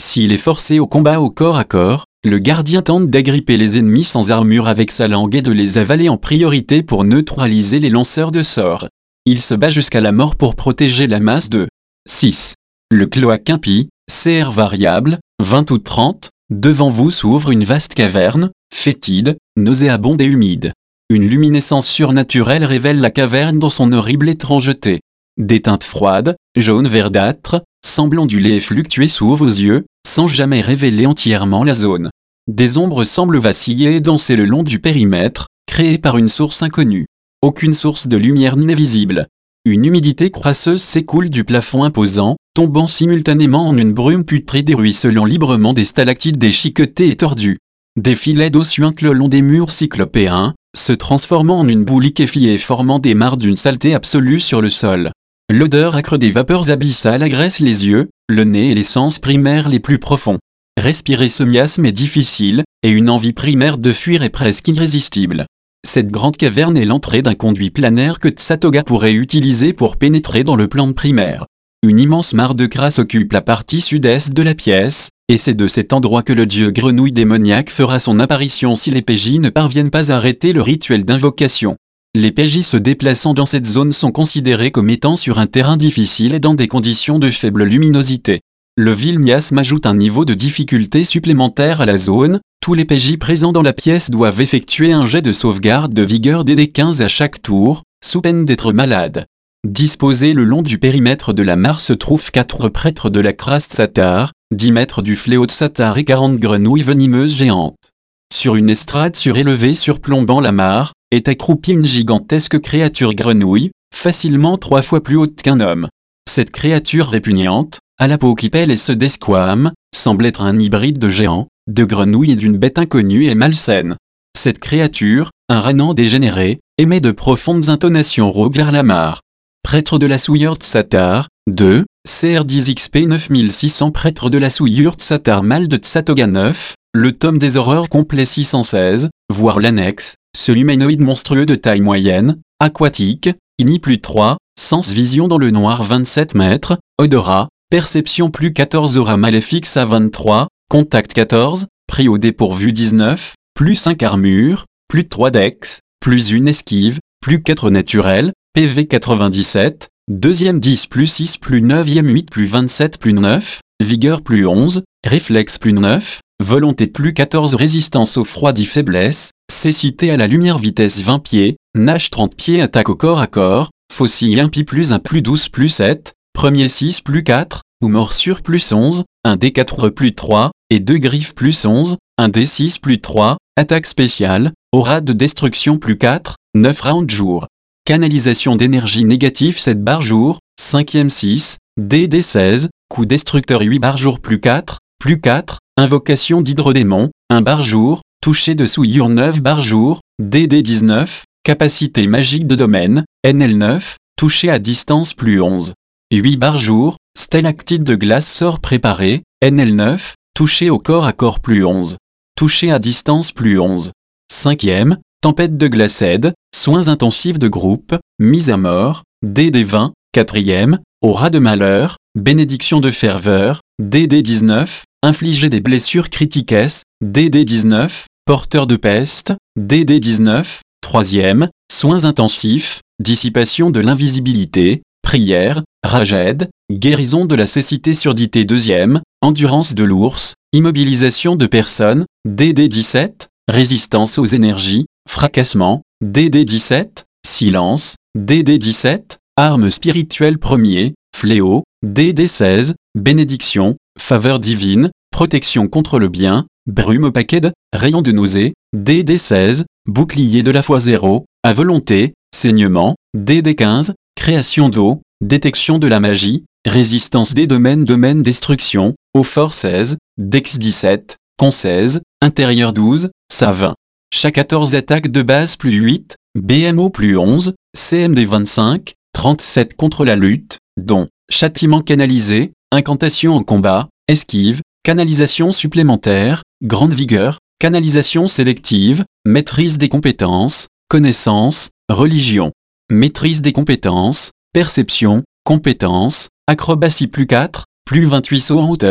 S'il est forcé au combat au corps à corps, le gardien tente d'agripper les ennemis sans armure avec sa langue et de les avaler en priorité pour neutraliser les lanceurs de sorts. Il se bat jusqu'à la mort pour protéger la masse de six. Le cloaque impie, C R variable, vingt ou trente, devant vous s'ouvre une vaste caverne, fétide, nauséabonde et humide. Une luminescence surnaturelle révèle la caverne dans son horrible étrangeté. Des teintes froides, jaune verdâtre, semblant onduler et fluctuer s'ouvrent aux yeux, sans jamais révéler entièrement la zone. Des ombres semblent vaciller et danser le long du périmètre, créé par une source inconnue. Aucune source de lumière n'est visible. Une humidité crasseuse s'écoule du plafond imposant, tombant simultanément en une brume putride et ruisselant librement des stalactites déchiquetées et tordues. Des filets d'eau suintent le long des murs cyclopéens, se transformant en une boue liquéfiée et formant des mares d'une saleté absolue sur le sol. L'odeur âcre des vapeurs abyssales agresse les yeux, le nez et les sens primaires les plus profonds. Respirer ce miasme est difficile, et une envie primaire de fuir est presque irrésistible. Cette grande caverne est l'entrée d'un conduit planaire que Tsatoga pourrait utiliser pour pénétrer dans le plan primaire. Une immense mare de crasse occupe la partie sud-est de la pièce, et c'est de cet endroit que le dieu grenouille démoniaque fera son apparition si les P J ne parviennent pas à arrêter le rituel d'invocation. Les P J se déplaçant dans cette zone sont considérés comme étant sur un terrain difficile et dans des conditions de faible luminosité. Le vil miasme ajoute un niveau de difficulté supplémentaire à la zone. Tous les P J présents dans la pièce doivent effectuer un jet de sauvegarde de vigueur D D quinze à chaque tour, sous peine d'être malades. Disposés le long du périmètre de la mare se trouvent quatre prêtres de la crasse Tsatar, dix mètres du fléau de Tsatar et quarante grenouilles venimeuses géantes. Sur une estrade surélevée surplombant la mare, est accroupie une gigantesque créature grenouille, facilement trois fois plus haute qu'un homme. Cette créature répugnante, à la peau qui pèle et se desquame, semble être un hybride de géant, de grenouille et d'une bête inconnue et malsaine. Cette créature, un rânant dégénéré, émet de profondes intonations rauques vers la mare. Prêtre de la souillure Tsatar, deux, C R dix X P neuf mille six cents. Prêtre de la souillure Tsatar mal de Tsatoga neuf, le tome des horreurs complet six cent seize, voire l'annexe, ce humanoïde monstrueux de taille moyenne, aquatique, I N I plus trois, sens vision dans le noir vingt-sept mètres, odorat, perception plus quatorze, aura maléfique à vingt-trois, contact quatorze, prix au dépourvu dix-neuf, plus cinq armure, plus trois dex, plus une esquive, plus quatre naturel, P V quatre-vingt-dix-sept, deuxième dix plus six plus neuvième huit plus vingt-sept plus neuf, vigueur plus onze, réflexe plus neuf, volonté plus quatorze, résistance au froid dix, faiblesse, cécité à la lumière, vitesse vingt pieds, nage trente pieds, attaque au corps à corps, faucille un pi plus un plus douze plus sept, premier six plus quatre, ou morsure plus onze, un D quatre plus trois, et deux griffes plus onze, un D six plus trois, attaque spéciale, aura de destruction plus quatre, neuf rounds jour. Canalisation d'énergie négative sept barres jour, cinquième six, D D seize, coup destructeur huit barres jour plus quatre, plus quatre, invocation d'hydrodémon, un bar jour, toucher de souillure neuf barres jour, D D dix-neuf, capacité magique de domaine, N L neuf, toucher à distance plus onze. huit barres jour, stalactite de glace sort préparé, N L neuf, toucher au corps à corps plus onze. Toucher à distance plus onze. cinquième, tempête de glace aide, soins intensifs de groupe, mise à mort, D D vingt, quatrième, aura de malheur, bénédiction de ferveur, D D dix-neuf, infliger des blessures critiques, D D dix-neuf, porteur de peste, D D dix-neuf, troisième, soins intensifs, dissipation de l'invisibilité, prière, rage aide, guérison de la cécité surdité deuxième, endurance de l'ours, immobilisation de personnes, D D dix-sept, résistance aux énergies, fracassement, D D dix-sept, silence, D D dix-sept, arme spirituelle premier, fléau, D D seize, bénédiction, faveur divine, protection contre le bien, brume opaque, rayon de nausée, D D seize, bouclier de la foi zéro, à volonté, saignement, D D quinze, création d'eau, détection de la magie, résistance des domaines domaine destruction, eau fort seize, dex dix-sept, con seize, intérieur douze, ça vingt. Chaque quatorze attaques de base plus huit, B M O plus onze, C M D vingt-cinq, trente-sept contre la lutte, dont châtiment canalisé, incantation en combat, esquive, canalisation supplémentaire, grande vigueur, canalisation sélective, maîtrise des compétences, connaissance, religion, maîtrise des compétences, perception, compétences, acrobatie plus quatre, plus vingt-huit saut en hauteur,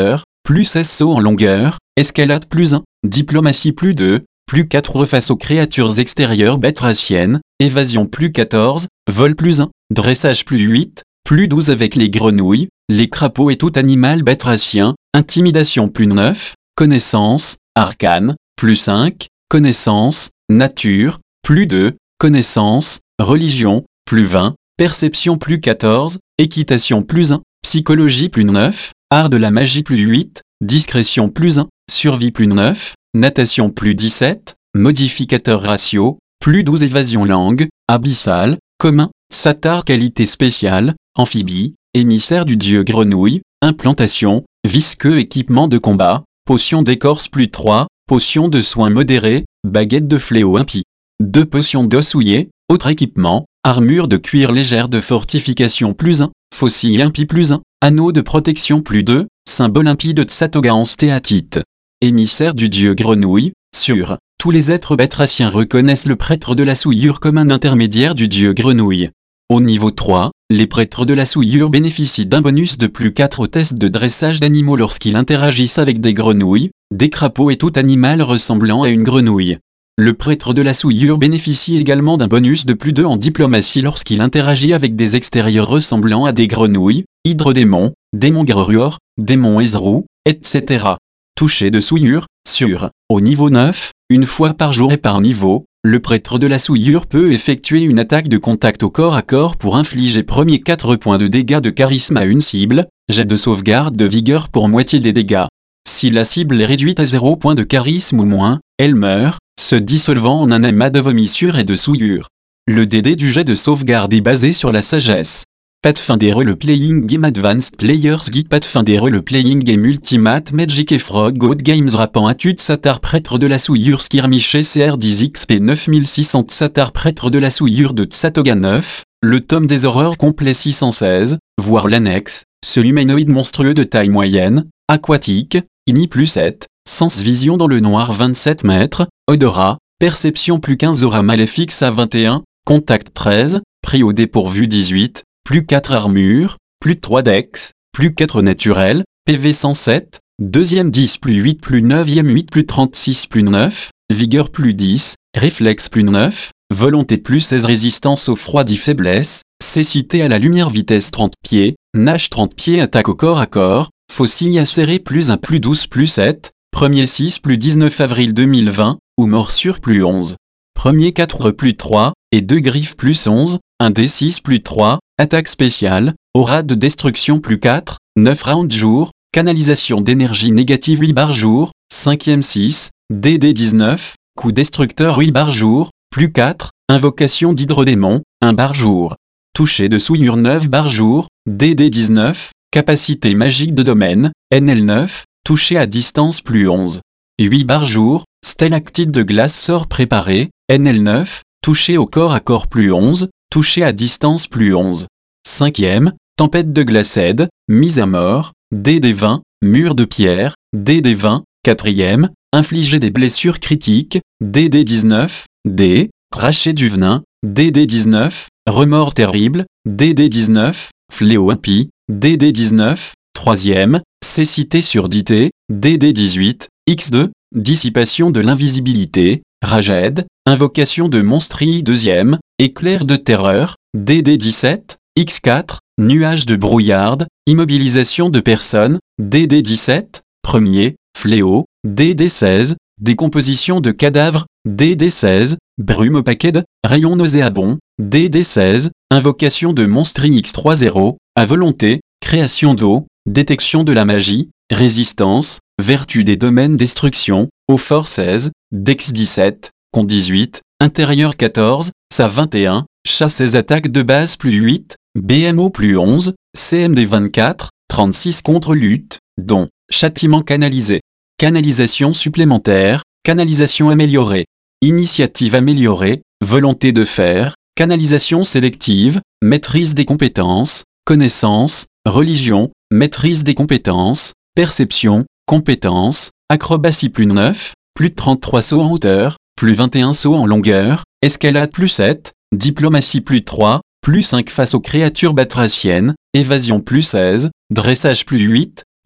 plus seize sauts en longueur, escalade plus un, diplomatie plus deux, plus quatre face aux créatures extérieures batraciennes, évasion plus quatorze, vol plus un, dressage plus huit, plus douze avec les grenouilles, les crapauds et tout animal batracien, intimidation plus neuf, connaissance, arcane, plus cinq, connaissance, nature, plus deux, connaissance, religion, plus vingt, perception plus quatorze, équitation plus un, psychologie plus neuf, art de la magie plus huit, discrétion plus un, survie plus neuf, natation plus dix-sept, modificateur ratio, plus douze évasion langue, abyssal, commun, satar qualité spéciale, amphibie, émissaire du dieu grenouille, implantation, visqueux équipement de combat, potion d'écorce plus trois, potion de soins modérés, baguette de fléau impie. deux potions d'os souillé, autre équipement, armure de cuir légère de fortification plus un, faucille impie plus un, anneau de protection plus deux, symbole impie de Tsatoga en stéatite. Émissaire du dieu grenouille, sur, tous les êtres batraciens reconnaissent le prêtre de la souillure comme un intermédiaire du dieu grenouille. Au niveau trois, les prêtres de la souillure bénéficient d'un bonus de plus quatre au test de dressage d'animaux lorsqu'ils interagissent avec des grenouilles, des crapauds et tout animal ressemblant à une grenouille. Le prêtre de la souillure bénéficie également d'un bonus de plus deux en diplomatie lorsqu'il interagit avec des extérieurs ressemblant à des grenouilles, hydrodémons, démons Gruor, démons Ezrou, et cetera. Toucher de souillure, sur, au niveau neuf, une fois par jour et par niveau, le prêtre de la souillure peut effectuer une attaque de contact au corps à corps pour infliger premier quatre points de dégâts de charisme à une cible, jet de sauvegarde de vigueur pour moitié des dégâts. Si la cible est réduite à zéro point de charisme ou moins, elle meurt, se dissolvant en un amas de vomissure et de souillure. Le D D du jet de sauvegarde est basé sur la sagesse. Pathfinder le Playing Game Advanced Players Guide Pathfinder le Playing Game Ultimate Magic et Frog God Games Rappan Atud Satar prêtre de la souillure Skirmish C R dix X P neuf mille six cents Satar prêtre de la souillure de Tsatoga neuf, le tome des horreurs complet six cent seize, voire l'annexe, ce humanoïde monstrueux de taille moyenne, aquatique, ini plus sept, sens vision dans le noir vingt-sept mètres, odorat, perception plus quinze aura maléfixe à vingt et un, contact treize, prix au dépourvu dix-huit, plus quatre armure, plus trois dex, plus quatre naturel, P V cent sept, deuxième dix plus huit plus neuvième huit plus trente-six plus neuf, vigueur plus dix, réflexe plus neuf, volonté plus seize résistance au froid dix faiblesse, cécité à la lumière vitesse trente pieds, nage trente pieds attaque au corps à corps, faucille acérée plus un plus douze plus sept, premier six plus dix-neuf avril deux mille vingt, ou morsure plus onze. Premier quatre plus trois, et deux griffes plus onze, un D six plus trois, attaque spéciale, aura de destruction plus quatre, neuf rounds jour, canalisation d'énergie négative huit barres jour, cinquième six, D D dix-neuf, coup destructeur huit barres jour, plus quatre, invocation d'hydrodémon, un bar jour. Toucher de souillure neuf barres jour, D D dix-neuf, capacité magique de domaine, N L neuf, toucher à distance plus onze. huit barres jour, stalactite de glace sort préparé, N L neuf, toucher au corps à corps plus onze, toucher à distance plus onze. Cinquième, tempête de glacède, mise à mort, D D vingt, mur de pierre, D D vingt. Quatrième, infliger des blessures critiques, D D dix-neuf, D, cracher du venin, D D dix-neuf, remords terrible, D D dix-neuf, fléau impie, D D dix-neuf. Troisième, cécité surdité, D D dix-huit, X deux, dissipation de l'invisibilité, Raged, invocation de monstrie deuxième, éclair de terreur, D D dix-sept, X quatre, nuage de brouillarde, immobilisation de personnes, D D dix-sept, premier, fléau, D D seize, décomposition de cadavres, D D seize, brume opaque, rayon nauséabond, D D seize, invocation de monstrie X trois zéro, à volonté, création d'eau, détection de la magie, résistance, vertu des domaines destruction, au fort seize, dex dix-sept, con dix-huit, intérieur quatorze, sa vingt et un, chasse et attaques de base plus huit, B M O plus onze, C M D vingt-quatre, trente-six contre lutte, dont, châtiment canalisé. Canalisation supplémentaire, canalisation améliorée. Initiative améliorée, volonté de faire, canalisation sélective, maîtrise des compétences, connaissance, religion, maîtrise des compétences, perception, compétences, acrobatie plus neuf, plus trente-trois sauts en hauteur, plus vingt et un sauts en longueur, escalade plus sept, diplomatie plus trois, plus cinq face aux créatures batraciennes, évasion plus seize, dressage plus huit,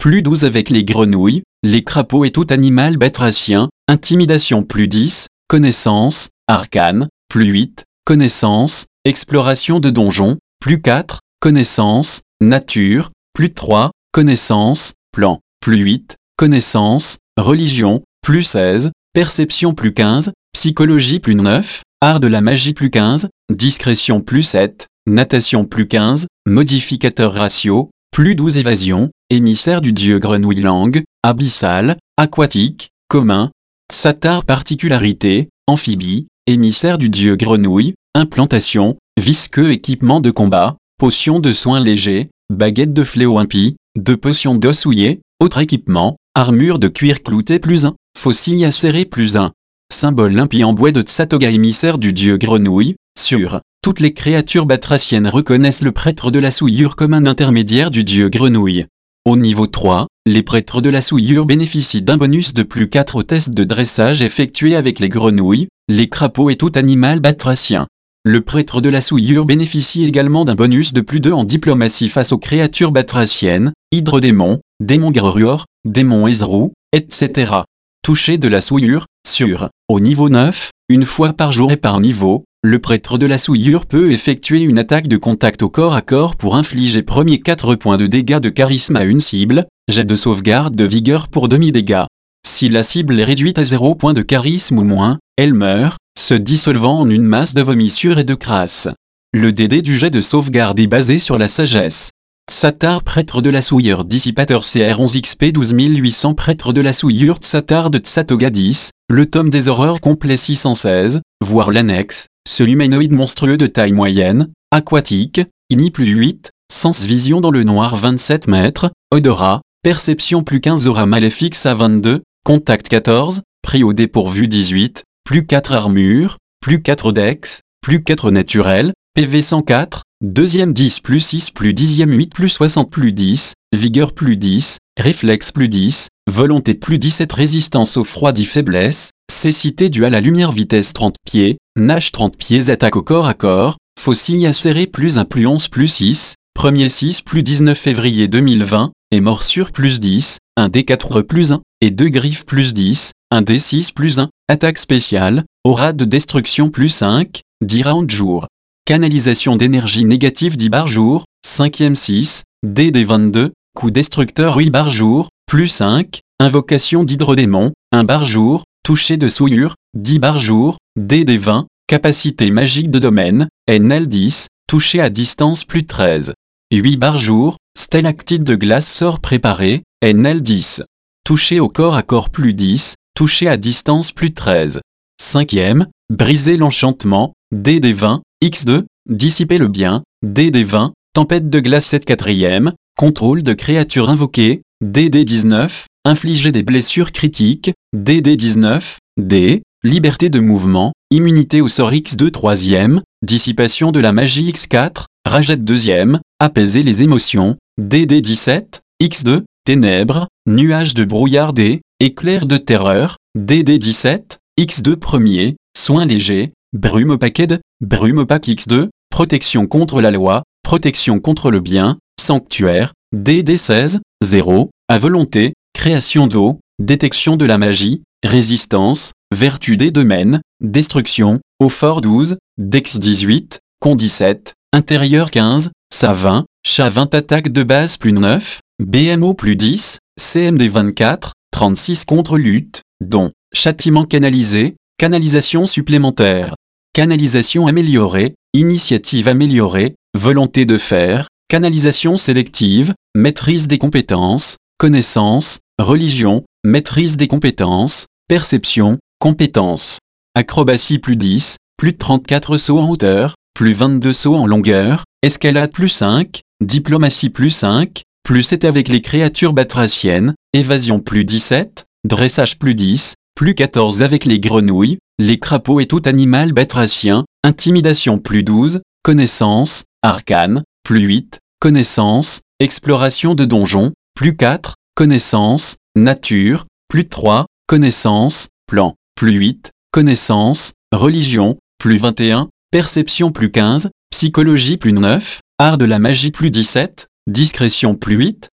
plus douze avec les grenouilles, les crapauds et tout animal batracien, intimidation plus dix, connaissance, arcane, plus huit, connaissance, exploration de donjon, plus quatre, connaissance, nature, plus trois, connaissance, plan, plus huit, connaissance, religion, plus seize, perception plus quinze, psychologie plus neuf, art de la magie plus quinze, discrétion plus sept, natation plus quinze, modificateur ratio, plus douze évasion, émissaire du dieu grenouille langue, abyssal, aquatique, commun, tsatar particularité, amphibie, émissaire du dieu grenouille, implantation, visqueux équipement de combat, potion de soins légers, baguette de fléau impie, deux potions d'os souillé, autre équipement, armure de cuir clouté plus un, faucille acérée plus un. Symbole impie en bois de Tsatoga émissaire du dieu grenouille, sur. Toutes les créatures batraciennes reconnaissent le prêtre de la souillure comme un intermédiaire du dieu grenouille. Au niveau trois, les prêtres de la souillure bénéficient d'un bonus de plus quatre au test de dressage effectué avec les grenouilles, les crapauds et tout animal batracien. Le prêtre de la souillure bénéficie également d'un bonus de plus deux en diplomatie face aux créatures batraciennes, hydrodémons, démons Grurur, démons Ezrou, et cetera. Toucher de la souillure, sur. Au niveau neuf, une fois par jour et par niveau, le prêtre de la souillure peut effectuer une attaque de contact au corps à corps pour infliger premier quatre points de dégâts de charisme à une cible, jet de sauvegarde de vigueur pour demi-dégâts. Si la cible est réduite à zéro point de charisme ou moins, elle meurt, se dissolvant en une masse de vomissure et de crasse. Le D D du jet de sauvegarde est basé sur la sagesse. Tsatar prêtre de la souillure dissipateur C R onze X P douze mille huit cents prêtre de la souillure Tsatar de Tsatoga dix, le tome des horreurs complet six cent seize, voire l'annexe, ce humanoïde monstrueux de taille moyenne, aquatique, ini plus huit, sens vision dans le noir vingt-sept mètres, odorat, perception plus quinze aura maléfique à vingt-deux, contact quatorze, prix au dépourvu dix-huit, plus quatre armure, plus quatre dex, plus quatre naturel, P V cent quatre, deuxième dix plus six plus dixième huit plus soixante plus dix, vigueur plus dix, réflexe plus dix, volonté plus dix-sept résistance au froid dix faiblesse, cécité due à la lumière vitesse trente pieds, nage trente pieds attaque au corps à corps, faucille acérée plus un plus onze plus six, premier six plus dix-neuf février deux mille vingt, et morsure plus dix, un D quatre plus un, et deux griffes plus dix, un D six plus un, attaque spéciale, aura de destruction plus cinq, dix rounds jour. Canalisation d'énergie négative dix bar jour, cinquième six, D D vingt-deux, coup destructeur huit bar jour, plus cinq, invocation d'hydrodémon, un bar jour, toucher de souillure, dix bar jour, D D vingt, capacité magique de domaine, N L dix, toucher à distance plus treize. huit bar jour, stalactite de glace sort préparé, N L dix. Toucher au corps à corps plus dix, toucher à distance plus treize. cinquième, briser l'enchantement, D D vingt, X deux, dissiper le bien, D D vingt, tempête de glace sept quatrième, contrôle de créatures invoquées, D D dix-neuf, infliger des blessures critiques, D D dix-neuf, D, liberté de mouvement, immunité au sort X deux troisième, dissipation de la magie X quatre, ragette deuxième, apaiser les émotions, D D dix-sept, X deux, ténèbres, nuage de brouillard D, éclair de terreur, D D dix-sept, X deux premier, soins légers, brume opaque, brume opaque X deux, protection contre la loi, protection contre le bien, sanctuaire, D D seize, zéro, à volonté, création d'eau, détection de la magie, résistance, vertu des domaines, destruction, au fort douze, dex dix-huit, con dix-sept, intérieur quinze, sa vingt, chat vingt attaque de base plus neuf, B M O plus dix, C M D vingt-quatre, trente-six contre lutte, dont, châtiment canalisé, canalisation supplémentaire. Canalisation améliorée, initiative améliorée, volonté de faire, canalisation sélective, maîtrise des compétences, connaissance, religion, maîtrise des compétences, perception, compétences. Acrobatie plus dix, plus trente-quatre sauts en hauteur, plus vingt-deux sauts en longueur, escalade plus cinq, diplomatie plus cinq, plus sept avec les créatures batraciennes, évasion plus dix-sept, dressage plus dix, plus quatorze avec les grenouilles, les crapauds et tout animal batracien, intimidation plus douze, connaissance, arcane, plus huit, connaissance, exploration de donjon, plus quatre, connaissance, nature, plus trois, connaissance, plan, plus huit, connaissance, religion, plus vingt et un, perception plus quinze, psychologie plus neuf, art de la magie plus dix-sept, discrétion plus huit,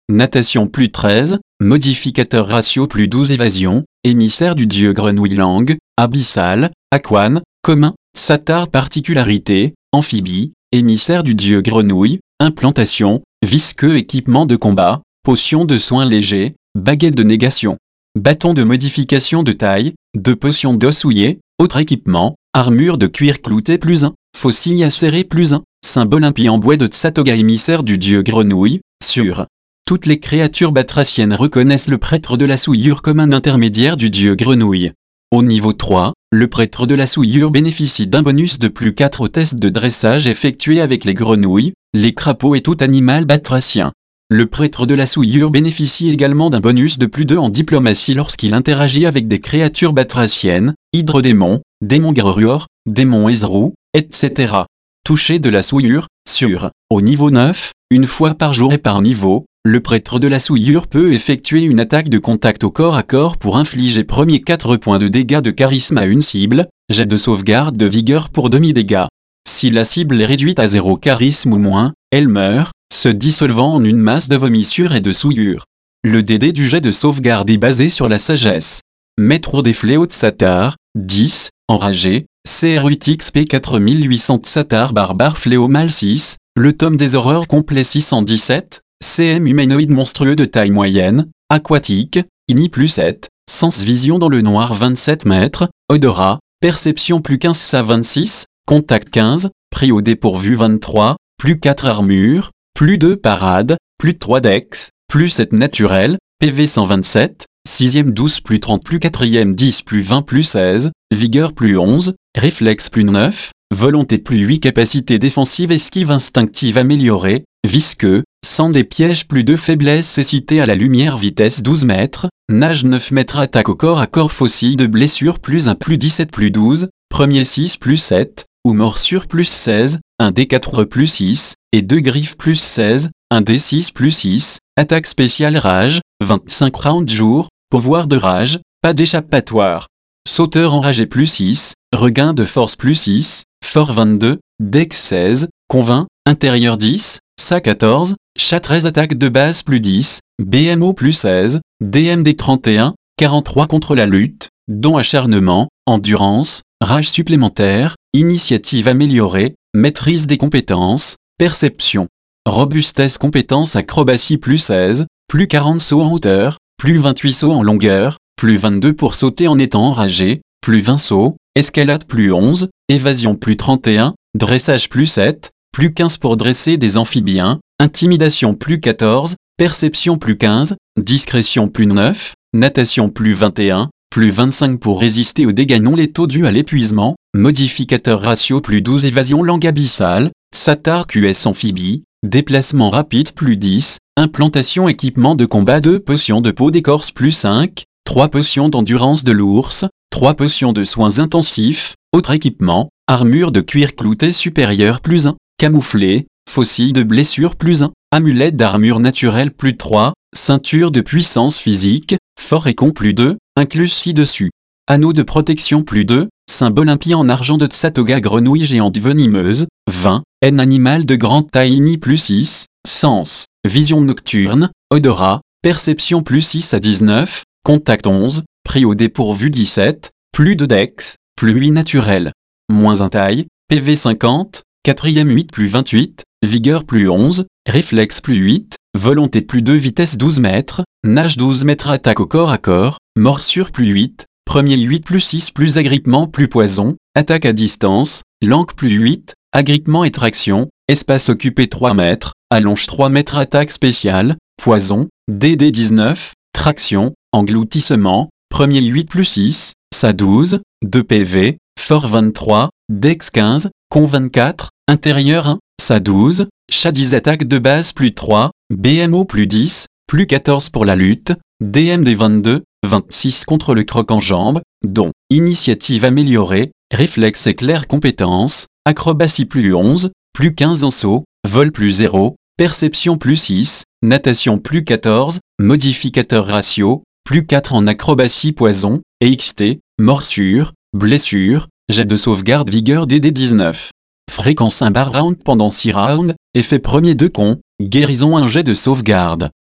natation plus treize, modificateur ratio plus douze évasion, émissaire du dieu grenouille langue, abyssal, aquane, commun, satar particularité, amphibie, émissaire du dieu grenouille, implantation, visqueux équipement de combat, potion de soins légers, baguette de négation, bâton de modification de taille, deux potions d'os souillé, autre équipement, armure de cuir clouté plus un, faucille acérée plus un, symbole impie en bois de Tsatoga émissaire du dieu grenouille, sur. Toutes les créatures batraciennes reconnaissent le prêtre de la souillure comme un intermédiaire du dieu grenouille. Au niveau trois, le prêtre de la souillure bénéficie d'un bonus de plus quatre au test de dressage effectué avec les grenouilles, les crapauds et tout animal batracien. Le prêtre de la souillure bénéficie également d'un bonus de plus deux en diplomatie lorsqu'il interagit avec des créatures batraciennes, hydrodémons, démons Garurior, démons Ezrou, et cetera. Toucher de la souillure, sur. Au niveau neuf, une fois par jour et par niveau, le prêtre de la souillure peut effectuer une attaque de contact au corps à corps pour infliger premier quatre points de dégâts de charisme à une cible, jet de sauvegarde de vigueur pour demi-dégâts. Si la cible est réduite à zéro charisme ou moins, elle meurt, se dissolvant en une masse de vomissure et de souillure. Le D D du jet de sauvegarde est basé sur la sagesse. Maître des fléaux de Satar, dix, enragé, C R huit X P quatre mille huit cents Satar barbare fléau mal six, le tome des horreurs complet six cent dix-sept, C M humanoïde monstrueux de taille moyenne, aquatique, ini plus sept, sens vision dans le noir vingt-sept mètres, odorat, perception plus quinze ça vingt-six, contact quinze, prix au dépourvu vingt-trois, plus quatre armure, plus deux parade, plus trois dex, plus sept naturel, P V cent vingt-sept, sixième douze plus trente plus quatrième dix plus vingt plus seize, vigueur plus onze, réflexe plus neuf, volonté plus huit capacité défensive esquive instinctive améliorée, visqueux, sang des pièges plus deux faiblesse cécité à la lumière vitesse douze mètres, nage neuf mètres attaque au corps à corps faucille de blessure plus un plus dix-sept plus douze, premier six plus sept, ou morsure plus seize, un D quatre plus six, et deux griffes plus seize, un D six plus six, attaque spéciale rage, vingt-cinq rounds jour, pouvoir de rage, pas d'échappatoire. Sauteur enragé plus six, regain de force plus six, fort vingt-deux, dex seize, convainc, intérieur dix, ça quatorze, chat treize attaque de base plus dix, B M O plus seize, D M D trente et un, quarante-trois contre la lutte, dont acharnement, endurance, rage supplémentaire, initiative améliorée, maîtrise des compétences, perception. Robustesse compétence acrobatie plus seize, plus quarante sauts en hauteur, plus vingt-huit sauts en longueur, plus vingt-deux pour sauter en étant enragé, plus vingt sauts, escalade plus onze, évasion plus trente et un, dressage plus sept, plus quinze pour dresser des amphibiens, intimidation plus quatorze, perception plus quinze, discrétion plus neuf, natation plus vingt et un, plus vingt-cinq pour résister aux dégâts non létaux dus à l'épuisement, modificateur ratio plus douze évasion langue abyssale, Satar Q S amphibie, déplacement rapide plus dix, implantation équipement de combat deux potions de peau d'écorce plus cinq, trois potions d'endurance de l'ours, trois potions de soins intensifs, autre équipement, armure de cuir clouté supérieur plus un, camouflé, faucille de blessure plus un, amulette d'armure naturelle plus trois, ceinture de puissance physique, fort et con plus deux, inclus ci-dessus. Anneau de protection plus deux, symbole impie en argent de Tsatoga grenouille géante venimeuse, vingt, haine animale de grande taille ini plus six, sens, vision nocturne, odorat, perception plus six à dix-neuf, contact onze, prix au dépourvu dix-sept, plus de dex, plus huit naturel. Moins un taille, P V cinquante, quatrième huit plus vingt-huit, vigueur plus onze, réflexe plus huit, volonté plus deux vitesse douze mètres, nage douze mètres attaque au corps à corps, morsure plus huit, premier huit plus six plus agrippement plus poison, attaque à distance, langue plus huit, agrippement et traction, espace occupé trois mètres, allonge trois mètres attaque spéciale, poison, D D dix-neuf, traction, engloutissement, premier huit plus six, ça douze, deux P V, fort vingt-trois, dex quinze, con vingt-quatre, intérieur un, ça douze, chat dix attaque de base plus trois, B M O plus dix, plus quatorze pour la lutte, D M D vingt-deux, vingt-six contre le croc en jambe, dont initiative améliorée, réflexe éclair compétence, acrobatie plus onze, plus quinze en saut, vol plus zéro, perception plus six, natation plus quatorze, modificateur ratio, plus quatre en acrobatie poison, et X T, morsure, blessure, jet de sauvegarde vigueur D D dix-neuf. Fréquence un bar round pendant six rounds, effet premier de con, guérison un jet de sauvegarde.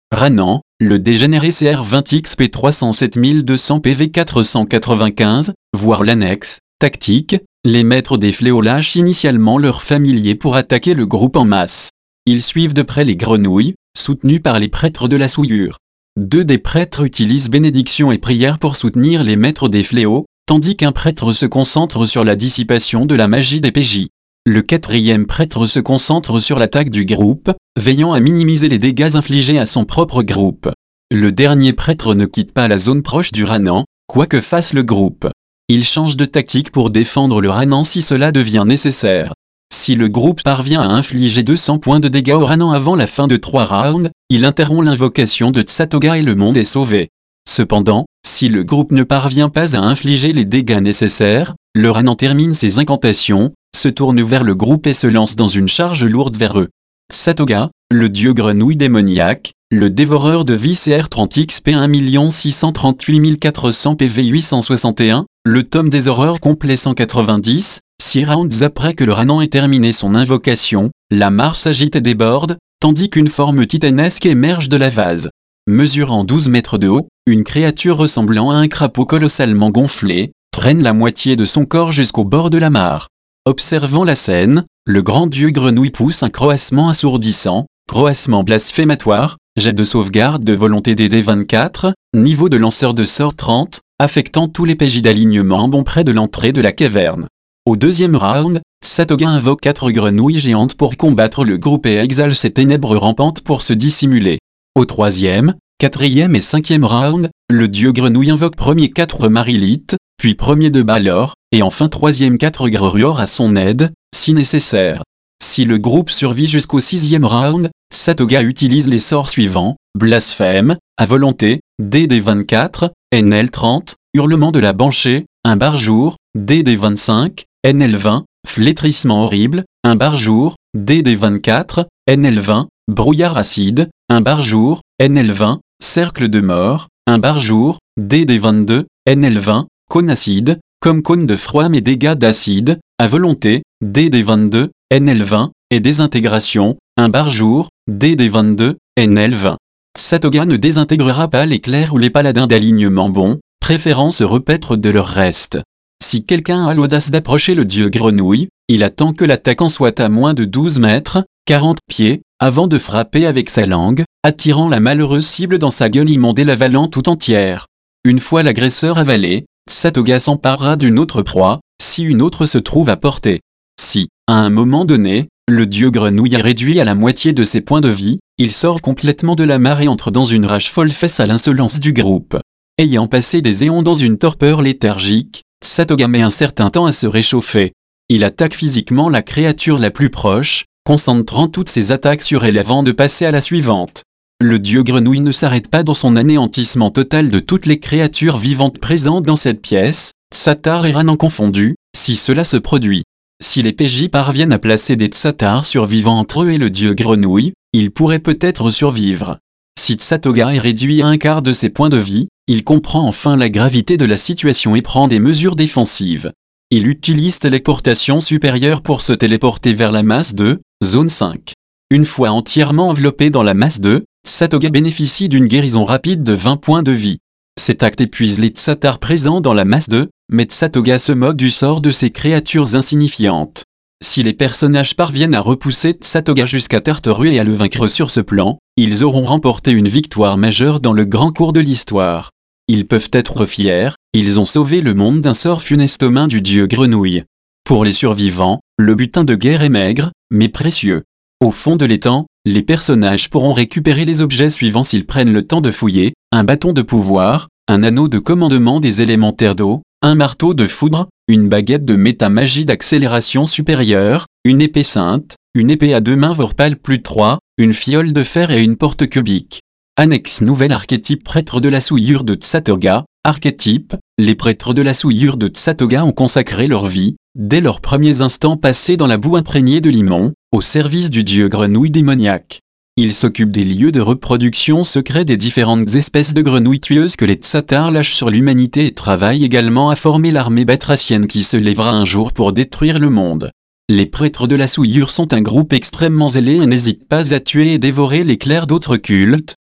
Ranan, le dégénéré C R vingt X P trois cent sept mille deux cents P V quatre cent quatre-vingt-quinze, voire l'annexe, tactique, les maîtres des fléaux lâchent initialement leurs familiers pour attaquer le groupe en masse. Ils suivent de près les grenouilles, soutenus par les prêtres de la souillure. Deux des prêtres utilisent bénédiction et prière pour soutenir les maîtres des fléaux, tandis qu'un prêtre se concentre sur la dissipation de la magie des P J. Le quatrième prêtre se concentre sur l'attaque du groupe, veillant à minimiser les dégâts infligés à son propre groupe. Le dernier prêtre ne quitte pas la zone proche du Ranan, quoi que fasse le groupe. Il change de tactique pour défendre le Ranan si cela devient nécessaire. Si le groupe parvient à infliger deux cents points de dégâts au Ranan avant la fin de trois rounds, il interrompt l'invocation de Tsatoga et le monde est sauvé. Cependant, si le groupe ne parvient pas à infliger les dégâts nécessaires, le Ranan termine ses incantations, se tourne vers le groupe et se lance dans une charge lourde vers eux. Tsatoga, le dieu grenouille démoniaque, le dévoreur de vie C R trente X P un million six cent trente-huit mille quatre cents P V huit cent soixante et un, le tome des horreurs complet cent quatre-vingt-dix, six rounds après que le Ranan ait terminé son invocation, la mare s'agite et déborde, tandis qu'une forme titanesque émerge de la vase. Mesurant douze mètres de haut, une créature ressemblant à un crapaud colossalement gonflé, traîne la moitié de son corps jusqu'au bord de la mare. Observant la scène, le grand dieu grenouille pousse un croassement assourdissant, croassement blasphématoire, jet de sauvegarde de volonté D D vingt-quatre, niveau de lanceur de sort trente, affectant tous les P J d'alignement bon près de l'entrée de la caverne. Au deuxième round, Tsatoga invoque quatre grenouilles géantes pour combattre le groupe et exhale ses ténèbres rampantes pour se dissimuler. Au troisième, quatrième et cinquième round, le dieu grenouille invoque premier quatre marilites, puis premier de Balor, et enfin troisième quatre Grurior à son aide, si nécessaire. Si le groupe survit jusqu'au sixième round, Tsatoga utilise les sorts suivants, blasphème, à volonté, D D vingt-quatre, N L trente, hurlement de la banshee, un bar-jour, D D vingt-cinq, N L vingt, flétrissement horrible, un bar-jour, D D vingt-quatre, N L vingt, brouillard acide, un bar-jour, N L vingt, cercle de mort, un bar-jour, D D vingt-deux, N L vingt, cône acide, comme cône de froid mais dégâts d'acide, à volonté, D D vingt-deux, N L vingt, et désintégration, un bar-jour, D D vingt-deux, N L vingt. Tsatoga ne désintégrera pas les clercs ou les paladins d'alignement bon, préférant se repaître de leur reste. Si quelqu'un a l'audace d'approcher le dieu grenouille, il attend que l'attaquant soit à moins de douze mètres, quarante pieds, avant de frapper avec sa langue, attirant la malheureuse cible dans sa gueule immonde et l'avalant tout entière. Une fois l'agresseur avalé, Tsatoga s'emparera d'une autre proie, si une autre se trouve à portée. Si, à un moment donné, le dieu grenouille est réduit à la moitié de ses points de vie, il sort complètement de la mare et entre dans une rage folle face à l'insolence du groupe. Ayant passé des éons dans une torpeur léthargique, Tsatoga met un certain temps à se réchauffer. Il attaque physiquement la créature la plus proche, concentrant toutes ses attaques sur elle avant de passer à la suivante. Le dieu grenouille ne s'arrête pas dans son anéantissement total de toutes les créatures vivantes présentes dans cette pièce, Tsatars et Ranan confondus, si cela se produit. Si les P J parviennent à placer des Tsatars survivants entre eux et le dieu grenouille, ils pourraient peut-être survivre. Si Tsatoga est réduit à un quart de ses points de vie, il comprend enfin la gravité de la situation et prend des mesures défensives. Il utilise téléportation supérieure pour se téléporter vers la masse deux, zone cinq. Une fois entièrement enveloppé dans la masse deux, Tsatoga bénéficie d'une guérison rapide de vingt points de vie. Cet acte épuise les Tsatars présents dans la masse deux, mais Tsatoga se moque du sort de ces créatures insignifiantes. Si les personnages parviennent à repousser Tsatoga jusqu'à Tartaru et à le vaincre sur ce plan, ils auront remporté une victoire majeure dans le grand cours de l'histoire. Ils peuvent être fiers, ils ont sauvé le monde d'un sort funeste aux mains du dieu grenouille. Pour les survivants, le butin de guerre est maigre, mais précieux. Au fond de l'étang, les personnages pourront récupérer les objets suivants s'ils prennent le temps de fouiller, un bâton de pouvoir, un anneau de commandement des élémentaires d'eau, un marteau de foudre, une baguette de méta-magie d'accélération supérieure, une épée sainte, une épée à deux mains Vorpal plus trois, une fiole de fer et une porte cubique. Annexe nouvel archétype prêtre de la souillure de Tsatoga. Archétype, les prêtres de la souillure de Tsatoga ont consacré leur vie, dès leurs premiers instants passés dans la boue imprégnée de limon, au service du dieu grenouille démoniaque. Ils s'occupent des lieux de reproduction secrets des différentes espèces de grenouilles tueuses que les Tsatars lâchent sur l'humanité et travaillent également à former l'armée batracienne qui se lèvera un jour pour détruire le monde. Les prêtres de la souillure sont un groupe extrêmement zélé et n'hésitent pas à tuer et dévorer les clercs d'autres cultes,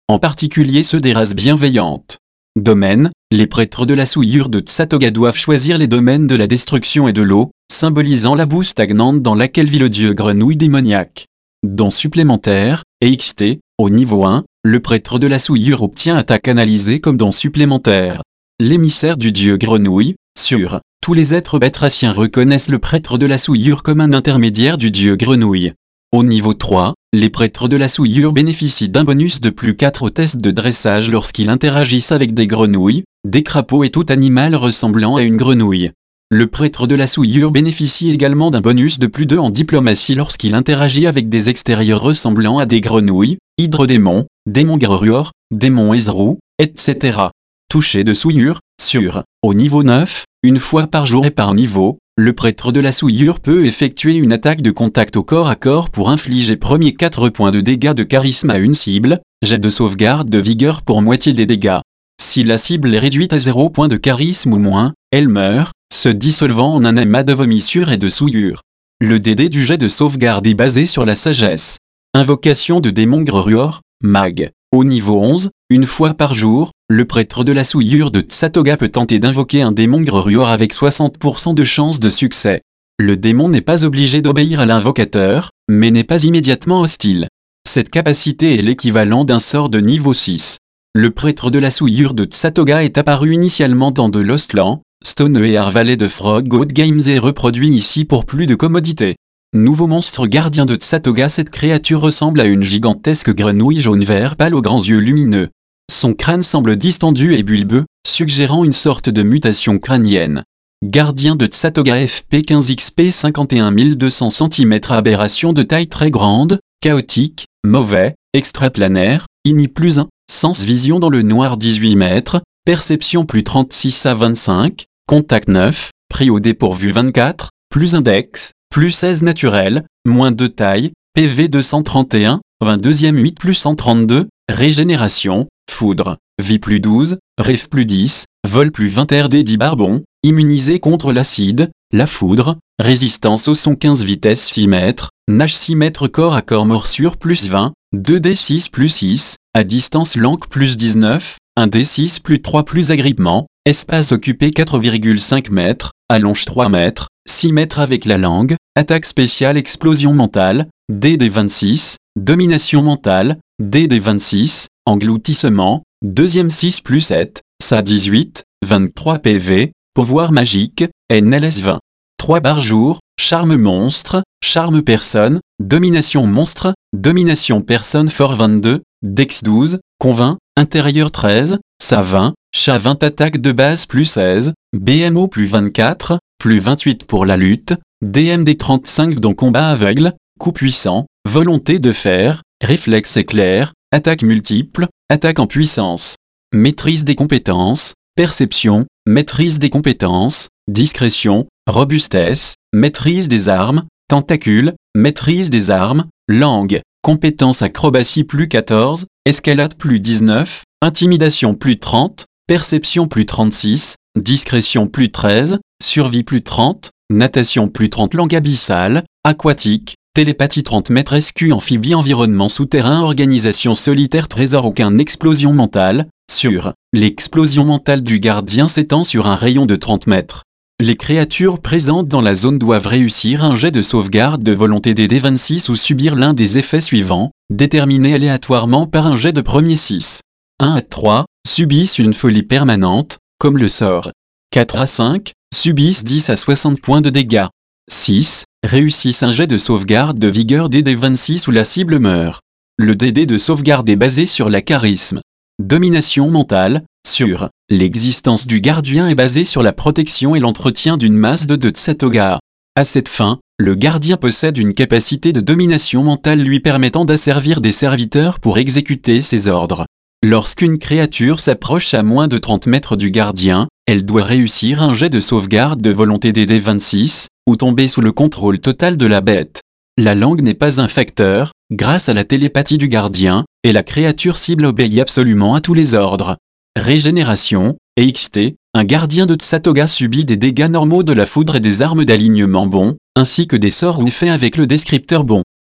en particulier ceux des races bienveillantes. Domaine, les prêtres de la souillure de Tsatoga doivent choisir les domaines de la destruction et de l'eau, symbolisant la boue stagnante dans laquelle vit le dieu grenouille démoniaque. Don supplémentaire, E X T, au niveau un, le prêtre de la souillure obtient attaque canalisée comme don supplémentaire. L'émissaire du dieu grenouille, sur, tous les êtres batraciens reconnaissent le prêtre de la souillure comme un intermédiaire du dieu grenouille. Au niveau trois, les prêtres de la souillure bénéficient d'un bonus de plus quatre au test de dressage lorsqu'ils interagissent avec des grenouilles, des crapauds et tout animal ressemblant à une grenouille. Le prêtre de la souillure bénéficie également d'un bonus de plus deux en diplomatie lorsqu'il interagit avec des extérieurs ressemblant à des grenouilles, hydrodémons, démons Gruor, démons Ezrou, et cetera. Toucher de souillure, sur, au niveau neuf, une fois par jour et par niveau, le prêtre de la souillure peut effectuer une attaque de contact au corps à corps pour infliger premier quatre points de dégâts de charisme à une cible, jet de sauvegarde de vigueur pour moitié des dégâts. Si la cible est réduite à zéro point de charisme ou moins, elle meurt, se dissolvant en un amas de vomissure et de souillure. Le D D du jet de sauvegarde est basé sur la sagesse. Invocation de démon Gruor, mag. Au niveau onze, une fois par jour, le prêtre de la souillure de Tsatoga peut tenter d'invoquer un démon Gruor avec soixante pour cent de chance de succès. Le démon n'est pas obligé d'obéir à l'invocateur, mais n'est pas immédiatement hostile. Cette capacité est l'équivalent d'un sort de niveau six. Le prêtre de la souillure de Tsatoga est apparu initialement dans The Lost Land, Stoneheart Valley de Frog God Games et reproduit ici pour plus de commodité. Nouveau monstre gardien de Tsatoga, cette créature ressemble à une gigantesque grenouille jaune-vert pâle aux grands yeux lumineux. Son crâne semble distendu et bulbeux, suggérant une sorte de mutation crânienne. Gardien de Tsatoga F P quinze X P cinquante et un mille deux cents centimètres, aberration de taille très grande, chaotique, mauvais, extraplanaire, ini plus un, sens vision dans le noir dix-huit mètres, perception plus trente-six à vingt-cinq, contact neuf, prix au dépourvu vingt-quatre, plus index, plus seize naturel, moins deux taille, P V deux cent trente et un, vingt-deuxième huit plus cent trente-deux, régénération, foudre, vie plus douze, ref plus dix, vol plus vingt R D dix barbon, immunisé contre l'acide, la foudre, résistance au son quinze vitesse six mètres, nage six mètres corps à corps morsure plus vingt, deux D six plus six, à distance langue plus dix-neuf, un D six plus trois plus agrippement, espace occupé quatre virgule cinq mètres, allonge trois mètres, six mètres avec la langue, attaque spéciale explosion mentale, D D vingt-six, domination mentale, D D vingt-six, engloutissement, deuxième six plus sept, S A dix-huit, vingt-trois P V, pouvoir magique, N L S vingt. trois barres jour, charme monstre, charme personne, domination monstre, domination personne fort vingt-deux, Dex douze, convainc, intérieur treize, S A vingt, chat vingt attaque de base plus seize, B M O plus vingt-quatre, plus vingt-huit pour la lutte, D M D trente-cinq dans combat aveugle, coup puissant, volonté de fer, réflexe éclair, attaque multiple, attaque en puissance. Maîtrise des compétences, perception, maîtrise des compétences, discrétion, robustesse, maîtrise des armes, tentacule, maîtrise des armes, langue, compétence acrobatie plus quatorze, escalade plus dix-neuf, intimidation plus trente, perception plus trente-six, discrétion plus treize, survie plus trente, natation plus trente, langue abyssale, aquatique, télépathie trente mètres, S Q amphibie, environnement souterrain, organisation solitaire, trésor, aucun explosion mentale, sur, l'explosion mentale du gardien s'étend sur un rayon de trente mètres. Les créatures présentes dans la zone doivent réussir un jet de sauvegarde de volonté D D vingt-six ou subir l'un des effets suivants, déterminés aléatoirement par un jet de premier six. un à trois, subissent une folie permanente, comme le sort. quatre à cinq, subissent dix à soixante points de dégâts. six, réussissent un jet de sauvegarde de vigueur D D vingt-six où la cible meurt. Le D D de sauvegarde est basé sur la charisme. Domination mentale, sur, l'existence du gardien est basée sur la protection et l'entretien d'une masse de de Tsatoga. À cette fin, le gardien possède une capacité de domination mentale lui permettant d'asservir des serviteurs pour exécuter ses ordres. Lorsqu'une créature s'approche à moins de trente mètres du gardien, elle doit réussir un jet de sauvegarde de volonté D D vingt-six, ou tomber sous le contrôle total de la bête. La langue n'est pas un facteur, grâce à la télépathie du gardien, et la créature cible obéit absolument à tous les ordres. Régénération, E X T, un gardien de Tsatoga subit des dégâts normaux de la foudre et des armes d'alignement bon, ainsi que des sorts ou effets avec le descripteur bon.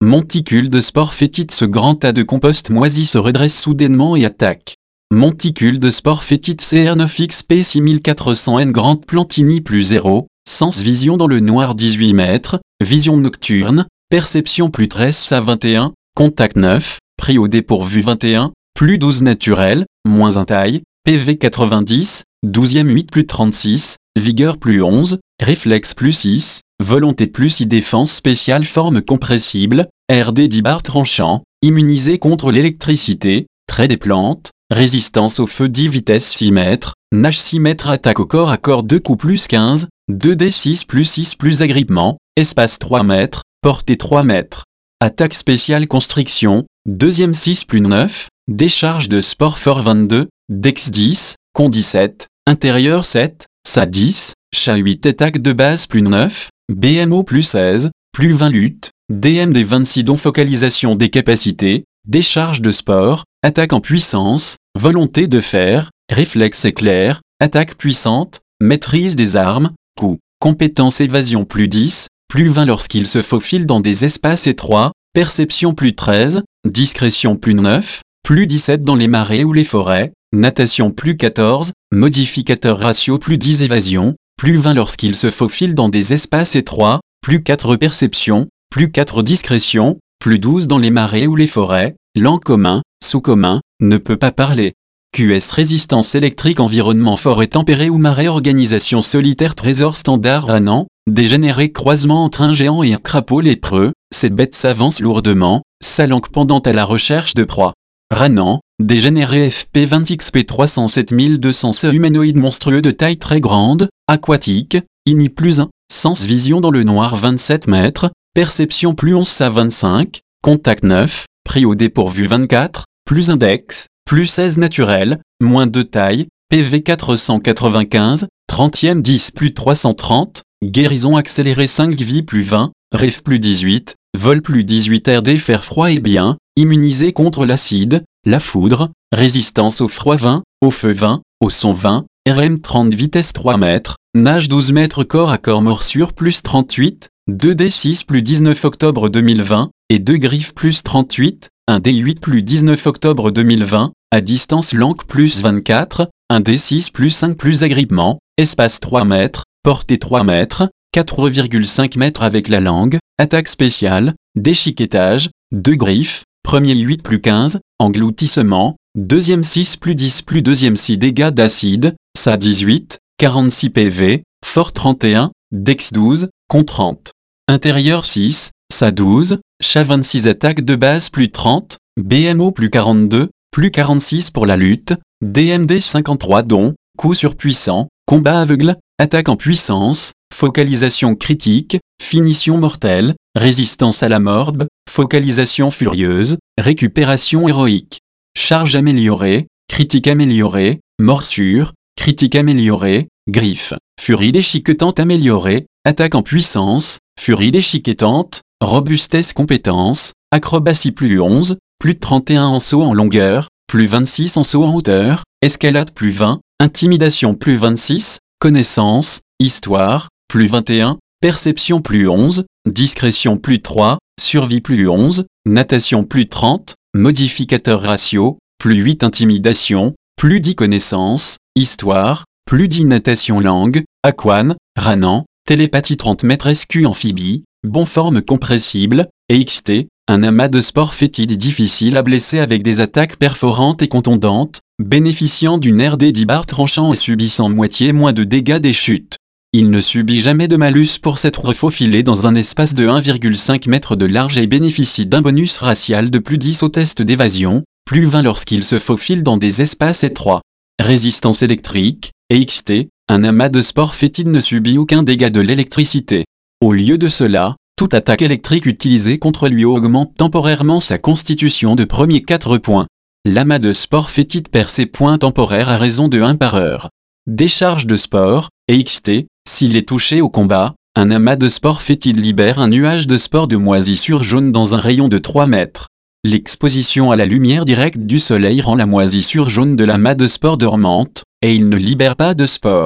Monticule de sport fétide. Ce grand tas de compost moisi se redresse soudainement et attaque. Monticule de sport fétide. C R neuf X P six mille quatre cents N. Grande Plantini plus zéro. Sens vision dans le noir dix-huit mètres. Vision nocturne. Perception plus treize à vingt et un. Contact neuf. Prix au dépourvu vingt et un. Plus douze naturel. Moins un taille. P V quatre-vingt-dix. douzième huit plus trente-six. Vigueur plus onze. Réflexe plus six. Volonté plus six. Défense spéciale. Forme compressible. R D dix bar tranchant. Immunisé contre l'électricité. Trait des plantes. Résistance au feu dix. Vitesse six mètres. Nage six mètres. Attaque au corps à corps deux coups plus quinze. deux D six plus six plus agrippement. Espace trois mètres. Portée trois mètres. Attaque spéciale constriction. Deuxième six plus neuf. Décharge de sport fort vingt-deux. Dex dix. Con dix-sept. Intérieur sept. S A dix. Chat huit. Attaque de base plus neuf. B M O plus seize. Plus vingt lutte. D M D vingt-six. Dont focalisation des capacités. Décharge de sport. Attaque en puissance. Volonté de fer. Réflexe éclair. Attaque puissante. Maîtrise des armes. Coup. Compétence évasion plus dix. Plus vingt lorsqu'il se faufile dans des espaces étroits. Perception plus treize. Discrétion plus neuf. Plus dix-sept dans les marais ou les forêts. Natation plus quatorze. Modificateur ratio plus dix. Évasion. Plus vingt lorsqu'il se faufile dans des espaces étroits. Plus quatre. Perception. Plus quatre. Discrétion. Plus douze dans les marais ou les forêts. Langue commun. Sous-commun. Ne peut pas parler. Q S. Résistance électrique. Environnement fort et tempéré ou marais. Organisation solitaire. Trésor standard. Ranant. Dégénéré. Croisement entre un géant et un crapaud lépreux. Cette bête s'avance lourdement. Sa langue pendante à la recherche de proie. Ranant. Dégénéré. F P vingt X P trois cent sept mille deux cents. Ce humanoïde monstrueux de taille très grande. Aquatique. I N I plus un. Sens vision dans le noir vingt-sept mètres. Perception plus onze à vingt-cinq. Contact neuf. Prix au dépourvu vingt-quatre. Plus index. Plus seize naturel. Moins deux taille. P V quatre cent quatre-vingt-quinze. trentième dix plus trois cent trente. Guérison accélérée cinq. Vie plus vingt. Ref plus dix-huit. Vol plus dix-huit. R D fer froid et bien. Immunisé contre l'acide. La foudre. Résistance au froid vingt. Au feu vingt. Au son vingt. R M trente. Vitesse trois mètres. Nage douze mètres. Corps à corps. Morsure plus trente-huit. deux D six plus dix-neuf octobre deux mille vingt. Et deux griffes plus trente-huit. un D huit plus dix-neuf octobre deux mille vingt. À distance langue plus vingt-quatre. un D six plus cinq plus agrippement. Espace trois mètres. Portée trois mètres. quatre virgule cinq mètres avec la langue. Attaque spéciale. Déchiquetage. deux griffes. Premier huit plus quinze. Engloutissement. Deuxième six plus dix plus deuxième six. Dégâts d'acide. S A dix-huit. quarante-six P V. Fort trente et un. Dex douze. Con trente. Intérieur six. S A douze. Chat vingt-six. Attaque de base plus trente. B M O plus quarante-deux. Plus quarante-six pour la lutte. D M D cinquante-trois. Don. Coup surpuissant. Combat aveugle. Attaque en puissance. Focalisation critique. Finition mortelle. Résistance à la morbe. Focalisation furieuse. Récupération héroïque. Charge améliorée. Critique améliorée. Morsure. Critique améliorée. Griffe. Furie déchiquetante améliorée. Attaque en puissance. Furie déchiquetante. Robustesse compétence. Acrobatie plus onze. Plus trente et un en saut en longueur. Plus vingt-six en saut en hauteur. Escalade plus vingt. Intimidation plus vingt-six. Connaissance. Histoire. Plus vingt et un. Perception plus onze. Discrétion plus trois. Survie plus onze. Natation plus trente. Modificateur ratio. Plus huit. Intimidation. Plus dix. Connaissance. Histoire. Plus dix. Natation langue. Aquan. Ranant. Télépathie trente mètres. S Q amphibie. Bon forme compressible. E X T. Un amas de sport fétide difficile à blesser avec des attaques perforantes et contondantes, bénéficiant d'une R D dix bar tranchant et subissant moitié moins de dégâts des chutes. Il ne subit jamais de malus pour s'être faufilé dans un espace de un virgule cinq mètres de large et bénéficie d'un bonus racial de plus dix au test d'évasion, plus vingt lorsqu'il se faufile dans des espaces étroits. Résistance électrique, E X T, un amas de sport fétide ne subit aucun dégât de l'électricité. Au lieu de cela, toute attaque électrique utilisée contre lui augmente temporairement sa constitution de premier quatre points. L'amas de sport fétide perd ses points temporaires à raison de un par heure. Décharge de sport, E X T, s'il est touché au combat, un amas de sport fétide libère un nuage de sport de moisissure jaune dans un rayon de trois mètres. L'exposition à la lumière directe du soleil rend la moisissure jaune de l'amas de sport dormante, et il ne libère pas de sport.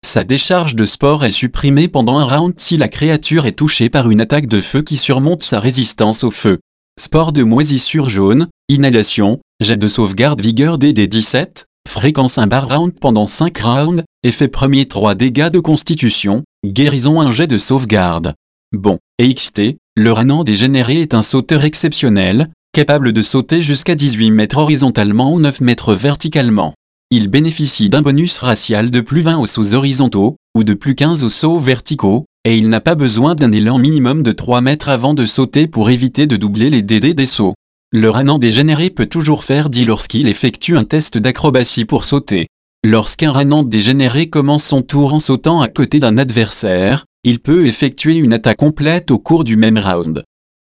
Sa décharge de spore est supprimée pendant un round si la créature est touchée par une attaque de feu qui surmonte sa résistance au feu. Spore de moisissure jaune, inhalation, jet de sauvegarde vigueur D D dix-sept, fréquence un bar round pendant cinq rounds, effet premier trois dégâts de constitution, guérison un jet de sauvegarde. Bon, et X T, le Ranant dégénéré est un sauteur exceptionnel, capable de sauter jusqu'à dix-huit mètres horizontalement ou neuf mètres verticalement. Il bénéficie d'un bonus racial de plus vingt aux sauts horizontaux, ou de plus quinze aux sauts verticaux, et il n'a pas besoin d'un élan minimum de trois mètres avant de sauter pour éviter de doubler les D D des sauts. Le Ranant dégénéré peut toujours faire dix lorsqu'il effectue un test d'acrobatie pour sauter. Lorsqu'un Ranant dégénéré commence son tour en sautant à côté d'un adversaire, il peut effectuer une attaque complète au cours du même round.